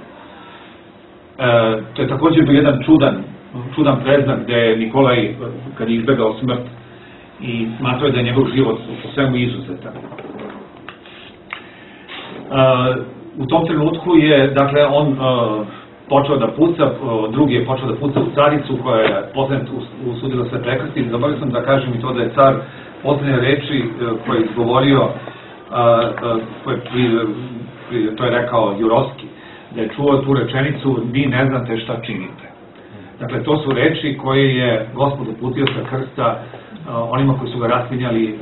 E, to je također bio jedan čudan, čudan preznak gde je Nikolaj, kad je izbegao smrt i smatrao da je njegov život po svemu izuzetan. E, u tom trenutku je, dakle, on e, počeo da puca, drugi je počeo da puca u caricu koja je poslednje usudila se prekrstiti. Zaboravio sam da kažem i to da je car poslednje reči koje je izgovorio, to je rekao Jurovski, da je čuo tu rečenicu vi ne znate šta činite. Dakle, to su reči koje je Gospod uputio sa krsta onima koji su ga raspinjali,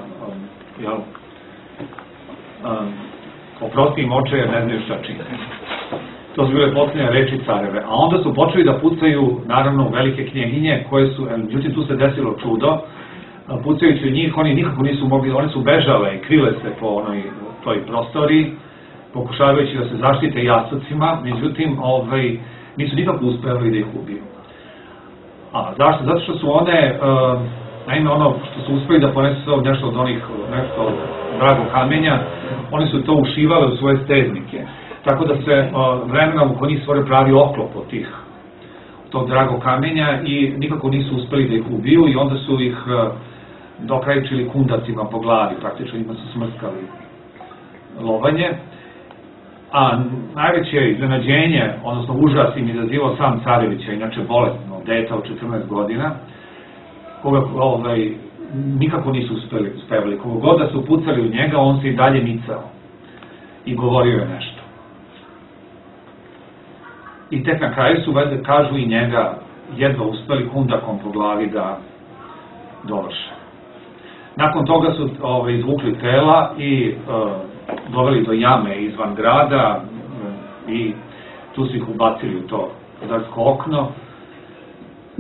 oprosti im oče jer ne znaju šta čine. To su bile poslednje reči careve. A onda su počeli da pucaju, naravno, velike knjeginje, koje su, međutim, tu se desilo čudo, pucajući njih, oni nikako nisu mogli, one su bežale i krile se po onoj, toj prostoriji, pokušavajući da se zaštite jasocima, međutim, ovaj, nisu nikako uspeli da ih ubiju. A zašto? Zato što su one, uh, naime, ono što su uspeli da ponesu nešto od onih, nešto dragog kamenja, oni su to ušivale u svoje steznike. Tako da se uh, vremenom oko njih stvore pravi oklop od tih, tog dragog kamenja i nikako nisu uspeli da ih ubiju i onda su ih uh, dokrajčili kundacima po glavi, praktično ima su smrskali lovanje. A najveće iznenađenje, odnosno užas im izazivao sam Carevića, inače bolesno, deta od četrnaest godina, koga ovaj, nikako nisu uspeli, uspevali. Koga god da su pucali u njega, on se i dalje micao i govorio je nešto. I tek na kraju su, valjda, kažu i njega, jedva uspeli kundakom po glavi da dovrše. Nakon toga su ove, izvukli tela i e, doveli do jame izvan grada e, i tu su ih ubacili u to rudarsko okno. E,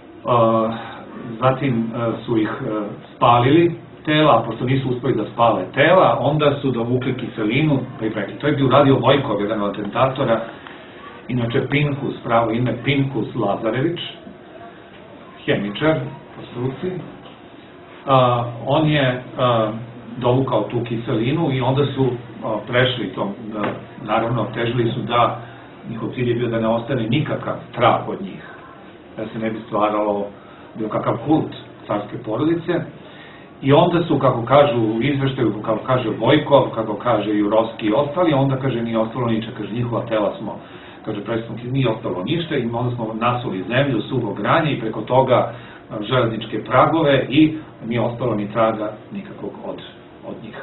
zatim e, su ih e, spalili tela, a pošto nisu uspeli da spale tela, onda su dovukli kiselinu, pa i prekli. To je bio uradio Vojkov, jedan od atentatora, inače Pinkus, pravo ime Pinkus Lazarević, hemičar po struci. Uh, on je uh, dovukao tu kiselinu i onda su uh, prešli to, uh, naravno težili su da njihov cilj je bio da ne ostane nikakav trag od njih, da se ne bi stvaralo bio kakav kult carske porodice. I onda su, kako kažu u izveštaju, kako kaže Vojkov, kako kaže Jurovski i ostali, onda kaže nije ostalo niča, kaže njihova tela smo, kaže predstavnik, nije ostalo ništa i onda smo nasuli zemlju, suho granje i preko toga železničke pragove i nije ostalo ni traga nikakvog od, od njih.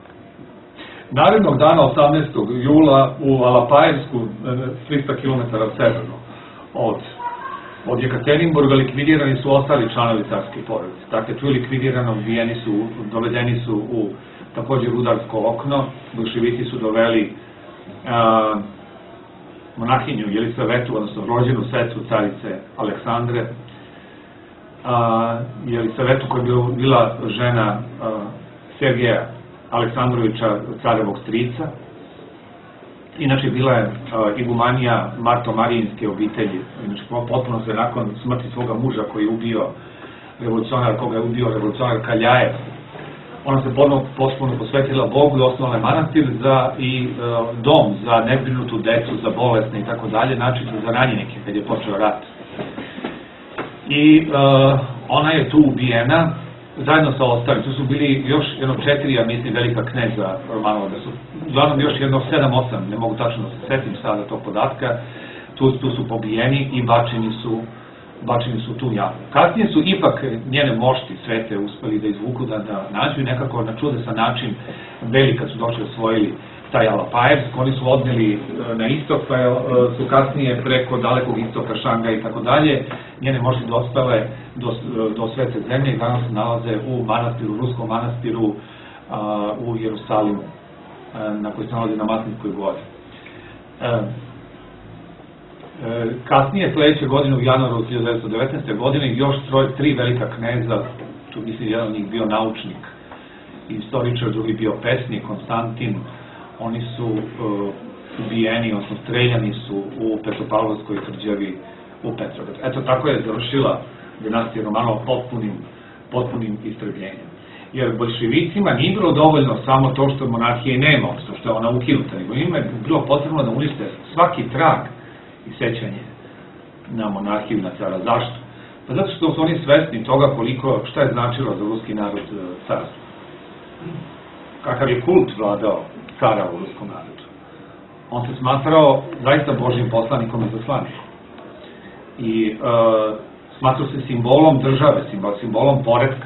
Narednog dana, osamnaestog jula, u Alapajevsku, trista kilometara severno od, od Jekaterinburga, likvidirani su ostali članovi carske porodice. Dakle, tu je likvidirano, ubijeni su, dovedeni su u također rudarsko okno, bolševiki su doveli a, monahinju Jelisavetu, odnosno rođenu sestru carice Aleksandre, a, Jelisavetu koja je bila žena a, Sergeja Aleksandrovića, carevog strica. Inače, bila je a, igumanija Marto-Marijinske obitelji. Inače, potpuno se nakon smrti svoga muža koji je ubio revolucionar, koga je ubio revolucionar Kaljajev, ona se potpuno posvetila Bogu i osnovala je manastir za, i e, dom za nebrinutu decu, za bolesne i tako dalje, znači za ranjenike kad je počeo rat. I e, ona je tu ubijena zajedno sa ostalim. Tu su bili još jedno četiri, ja mislim, velika kneza Romanova, da su uglavnom još jedno sedam, osam, ne mogu tačno da se setim sada tog podatka, tu, tu su pobijeni i bačeni su bačeni su tu javu. Kasnije su ipak njene mošti svete uspeli da izvuku, da, da nađu i nekako na čudesan način Beli kad su došli osvojili taj Alapajevsk, oni su odneli na istok, pa su kasnije preko dalekog istoka Šanga i tako dalje, njene mošti dospele do, do svete zemlje i danas se nalaze u manastiru, ruskom manastiru a, u Jerusalimu, a, na koji se nalazi na Matninskoj gori. A, Kasnije, sledeće godine, u januaru hiljadu devetsto devetnaeste. godine, još troj, tri velika kneza, tu mislim jedan od njih bio naučnik i istoričar, drugi bio pesnik, Konstantin, oni su uh, ubijeni, odnosno streljani su u Petropavlovskoj tvrđavi u Petrogradu. Eto, tako je završila dinastija Romanova potpunim, potpunim istrbljenjem. Jer bolševicima nije bilo dovoljno samo to što monarhije nema, odnosno što je ona ukinuta, nego ima je bilo potrebno da unište svaki trag i sećanje na monarhiju i na cara. Zašto? Pa zato što su oni svesni toga koliko, šta je značilo za ruski narod carstvo. Kakav je kult vladao cara u ruskom narodu. On se smatrao zaista Božjim poslanikom i zaslanikom. I e, smatrao se simbolom države, simbol, simbolom poretka.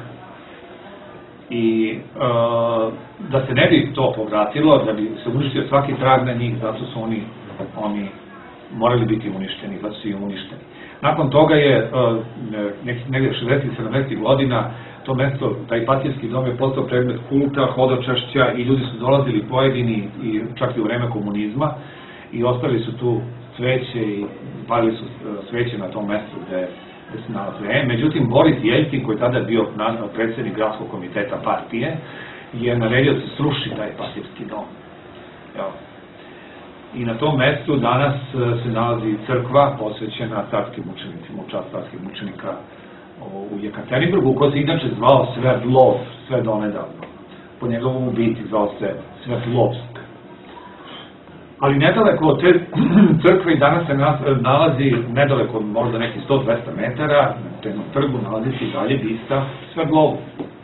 I e, da se ne bi to povratilo, da bi se uništio svaki trag na njih, zato su oni, oni morali biti uništeni, zato su i uništeni. Nakon toga je negdje šezdesetih i sedamdesetih godina to mesto, taj patijski dom je postao predmet kulta, hodočašća i ljudi su dolazili pojedini i čak i u vreme komunizma i ostavili su tu sveće i palili su sveće na tom mestu gde, gde se nalaze. Međutim, Boris Jeljcin, koji tada je bio predsjednik gradskog komiteta partije, je naredio da se sruši taj patijski dom. Evo. I na tom mestu danas se nalazi crkva posvećena carskim mučenicima, u čast carskih mučenika u Jekaterinburgu, koji se inače zvao Sverdlov, sve donedavno. Po njegovom ubiti zvao se Sverdlovsk. Ali nedaleko od te crkve i danas se nalazi, nedaleko od možda nekih sto do dvesta metara, na jednom trgu nalazi se i dalje bista Sverdlovu.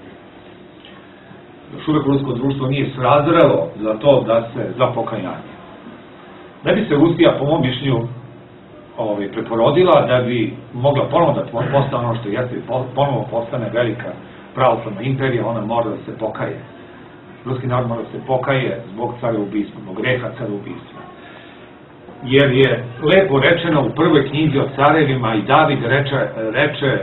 Još uvek rusko društvo nije srazrelo za to da se za pokajanje. Da bi se Rusija, po mom mišljenju, ovaj, preporodila, da bi mogla ponovo da postane ono što jeste, ponovo postane velika pravoslavna imperija, ona mora da se pokaje. Ruski narod mora da se pokaje zbog careubijstva, zbog greha careubijstva. jer je lepo rečeno u prvoj knjizi o carevima i David reče, reče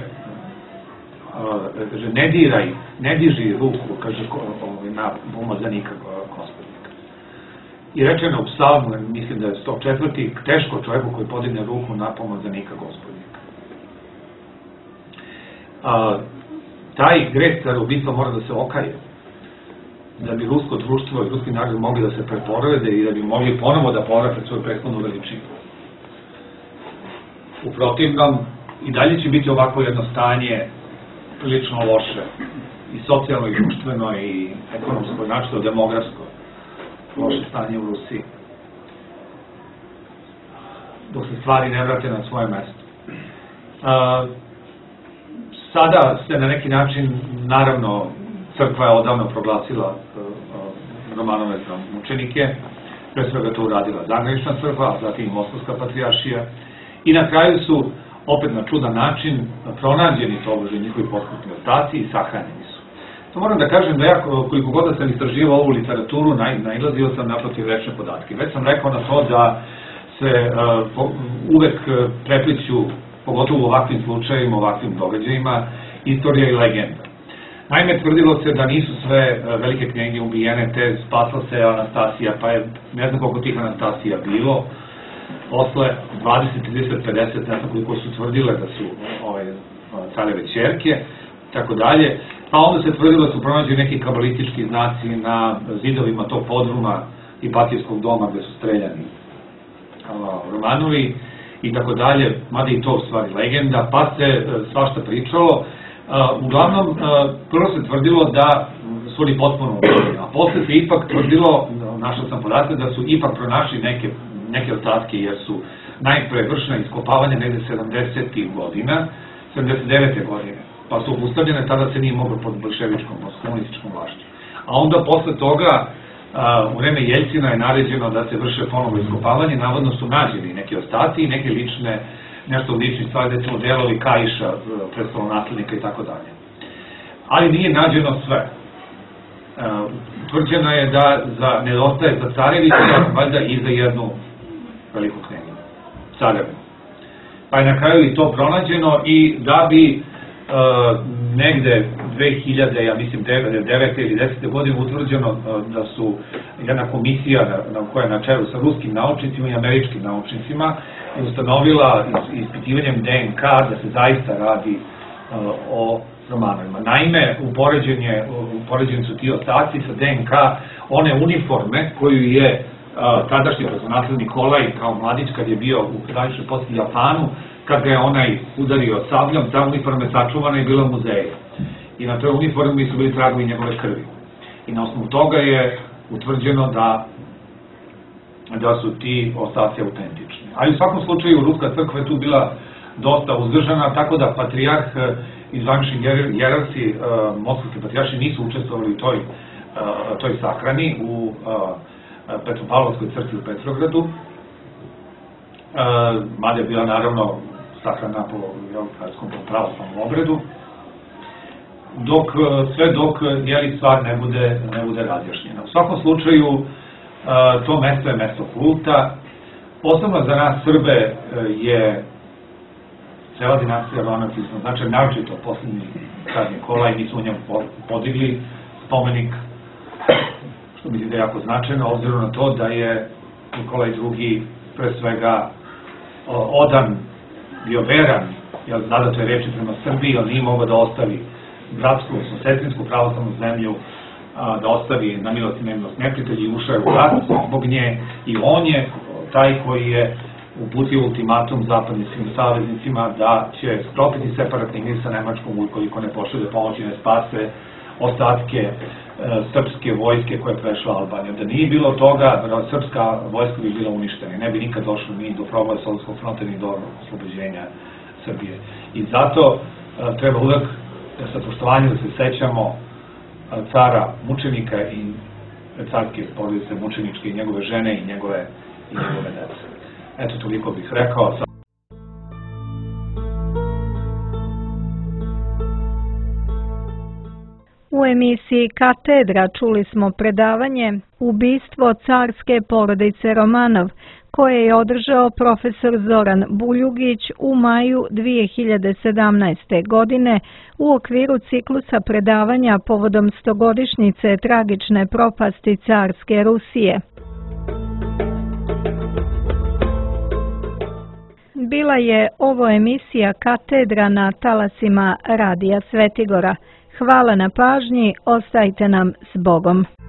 kaže, ne diraj, ne diži ruku, kaže, na pomazanika gospodnika. I rečeno u psalmu, mislim da je sto četvrti, teško čovjeku koji podigne ruku na pomazanika gospodnika. A, taj greh caroubistva mora da se okaje, da bi rusko društvo i ruski narod mogli da se preporede i da bi mogli ponovo da povrate svoju prethodnu veličinu. U protivnom, i dalje će biti ovako jedno stanje prilično loše, i socijalno, i društveno, i ekonomsko, i načito demografsko, loše stanje u Rusiji, dok se stvari ne vrate na svoje mesto. A, sada se na neki način, naravno, crkva je odavno proglasila Romanove za mučenike, pre svega to uradila Zagranična crkva, a zatim Moskovska patrijaršija, i na kraju su opet na čudan način pronađeni tobože njihovi posmrtni ostaci i sahranjeni su. To moram da kažem da ja, koliko god da sam istraživao ovu literaturu, nailazio sam naprotiv rečne podatke. Već sam rekao na to da se uvek prepliću, pogotovo u ovakvim slučajima, ovakvim događajima, istorija i legenda. Naime, tvrdilo se da nisu sve velike knjege ubijene, te spasla se Anastasija, pa je ne znam koliko tih Anastasija bilo, posle dvadeset, trideset, pedeset, ne znam koliko su tvrdile da su ove, careve ćerke, tako dalje, pa onda se tvrdilo da su pronađeni neki kabalistički znaci na zidovima tog podruma i Patijskog doma gde su streljani Romanovi i tako dalje, mada i to u stvari legenda, pa se svašta pričalo. Uglavnom, prvo se tvrdilo da su oni potpuno ubijeni, a posle se ipak tvrdilo, našao sam podatak, da su ipak pronašli neke, neke ostatke, jer su najpre vršena iskopavanja negde sedamdesetih godina, sedamdeset devete godine, pa su obustavljene, tada se nije moglo pod bolševičkom, komunističkom vlašću. A onda posle toga, u vreme Jeljcina je naređeno da se vrše ponovo iskopavanje, navodno su nađeni neki ostaci i neke lične, nešto lični stvari, recimo delovi kaiša, prestolonaslednika i tako dalje. Ali nije nađeno sve. Tvrđeno je da za, nedostaje za carevicu, valjda i za jednu veliku knjegu, carevinu. Pa je na kraju i to pronađeno i da bi negde dve hiljade, ja mislim devete ili desete godine utvrđeno da su jedna komisija koja je na čelu sa ruskim naučnicima i američkim naučnicima ustanovila ispitivanjem D N K da se zaista radi o Romanovima. Naime, upoređeni su ti ostaci sa D N K one uniforme koju je tadašnji prestolonaslednik Nikolaj kao mladić kad je bio u graničnoj posti Japanu, kad ga je onaj udario sabljom, ta uniforma je sačuvana i bila u muzeju. I na toj uniformi su bili tragovi njegove krvi. I na osnovu toga je utvrđeno da da su ti ostaci autentični. Ali u svakom slučaju Ruska crkva je tu bila dosta uzdržana, tako da patrijarh i zvanični jerarsi Moskovske patrijaršije nisu učestvovali u toj, toj sahrani u Petropavlovskoj crkvi u Petrogradu, mada je bila naravno sahrana po pravoslavnom obredu, dok, sve dok jeli stvar ne bude, ne bude razjašnjena. U svakom slučaju, to mesto je mesto kulta. Posebno za nas Srbe je cela dinastija Romanov, znači naročito poslednji car Nikolaj, mi su u njemu podigli spomenik, što mislim da je jako značajno, obzirom na to da je Nikolaj drugi pre svega odan, bio veran, jer zna to je reči prema Srbiji, ali nije mogao da ostavi bratsku, sestinsku pravoslavnu zemlju, da ostavi na milost i nemilost neprijatelji i ušao je u rat zbog nje i on je taj koji je uputio ultimatum zapadnim svim saveznicima da će sklopiti separatni mir sa Nemačkom ukoliko ne pošalje pomoći, ne spase ostatke srpske vojske koja je prešla Albaniju. Da nije bilo toga, srpska vojska bi bila uništena, ne bi nikad došlo ni do proboja Solunskog fronta ni do oslobođenja Srbije. I zato treba uvek sa poštovanjem da se sećamo cara mučenika i carske porodice mučeničke i njegove žene i njegove, i njegove dece. Eto, toliko bih rekao. U emisiji Katedra čuli smo predavanje Ubistvo carske porodice Romanov, koje je održao profesor Zoran Buljugić u maju dvije hiljade sedamnaeste. godine u okviru ciklusa predavanja povodom stogodišnjice tragične propasti carske Rusije. Bila je ovo emisija Katedra na talasima Radija Svetigora. Hvala na pažnji, ostajte nam s Bogom.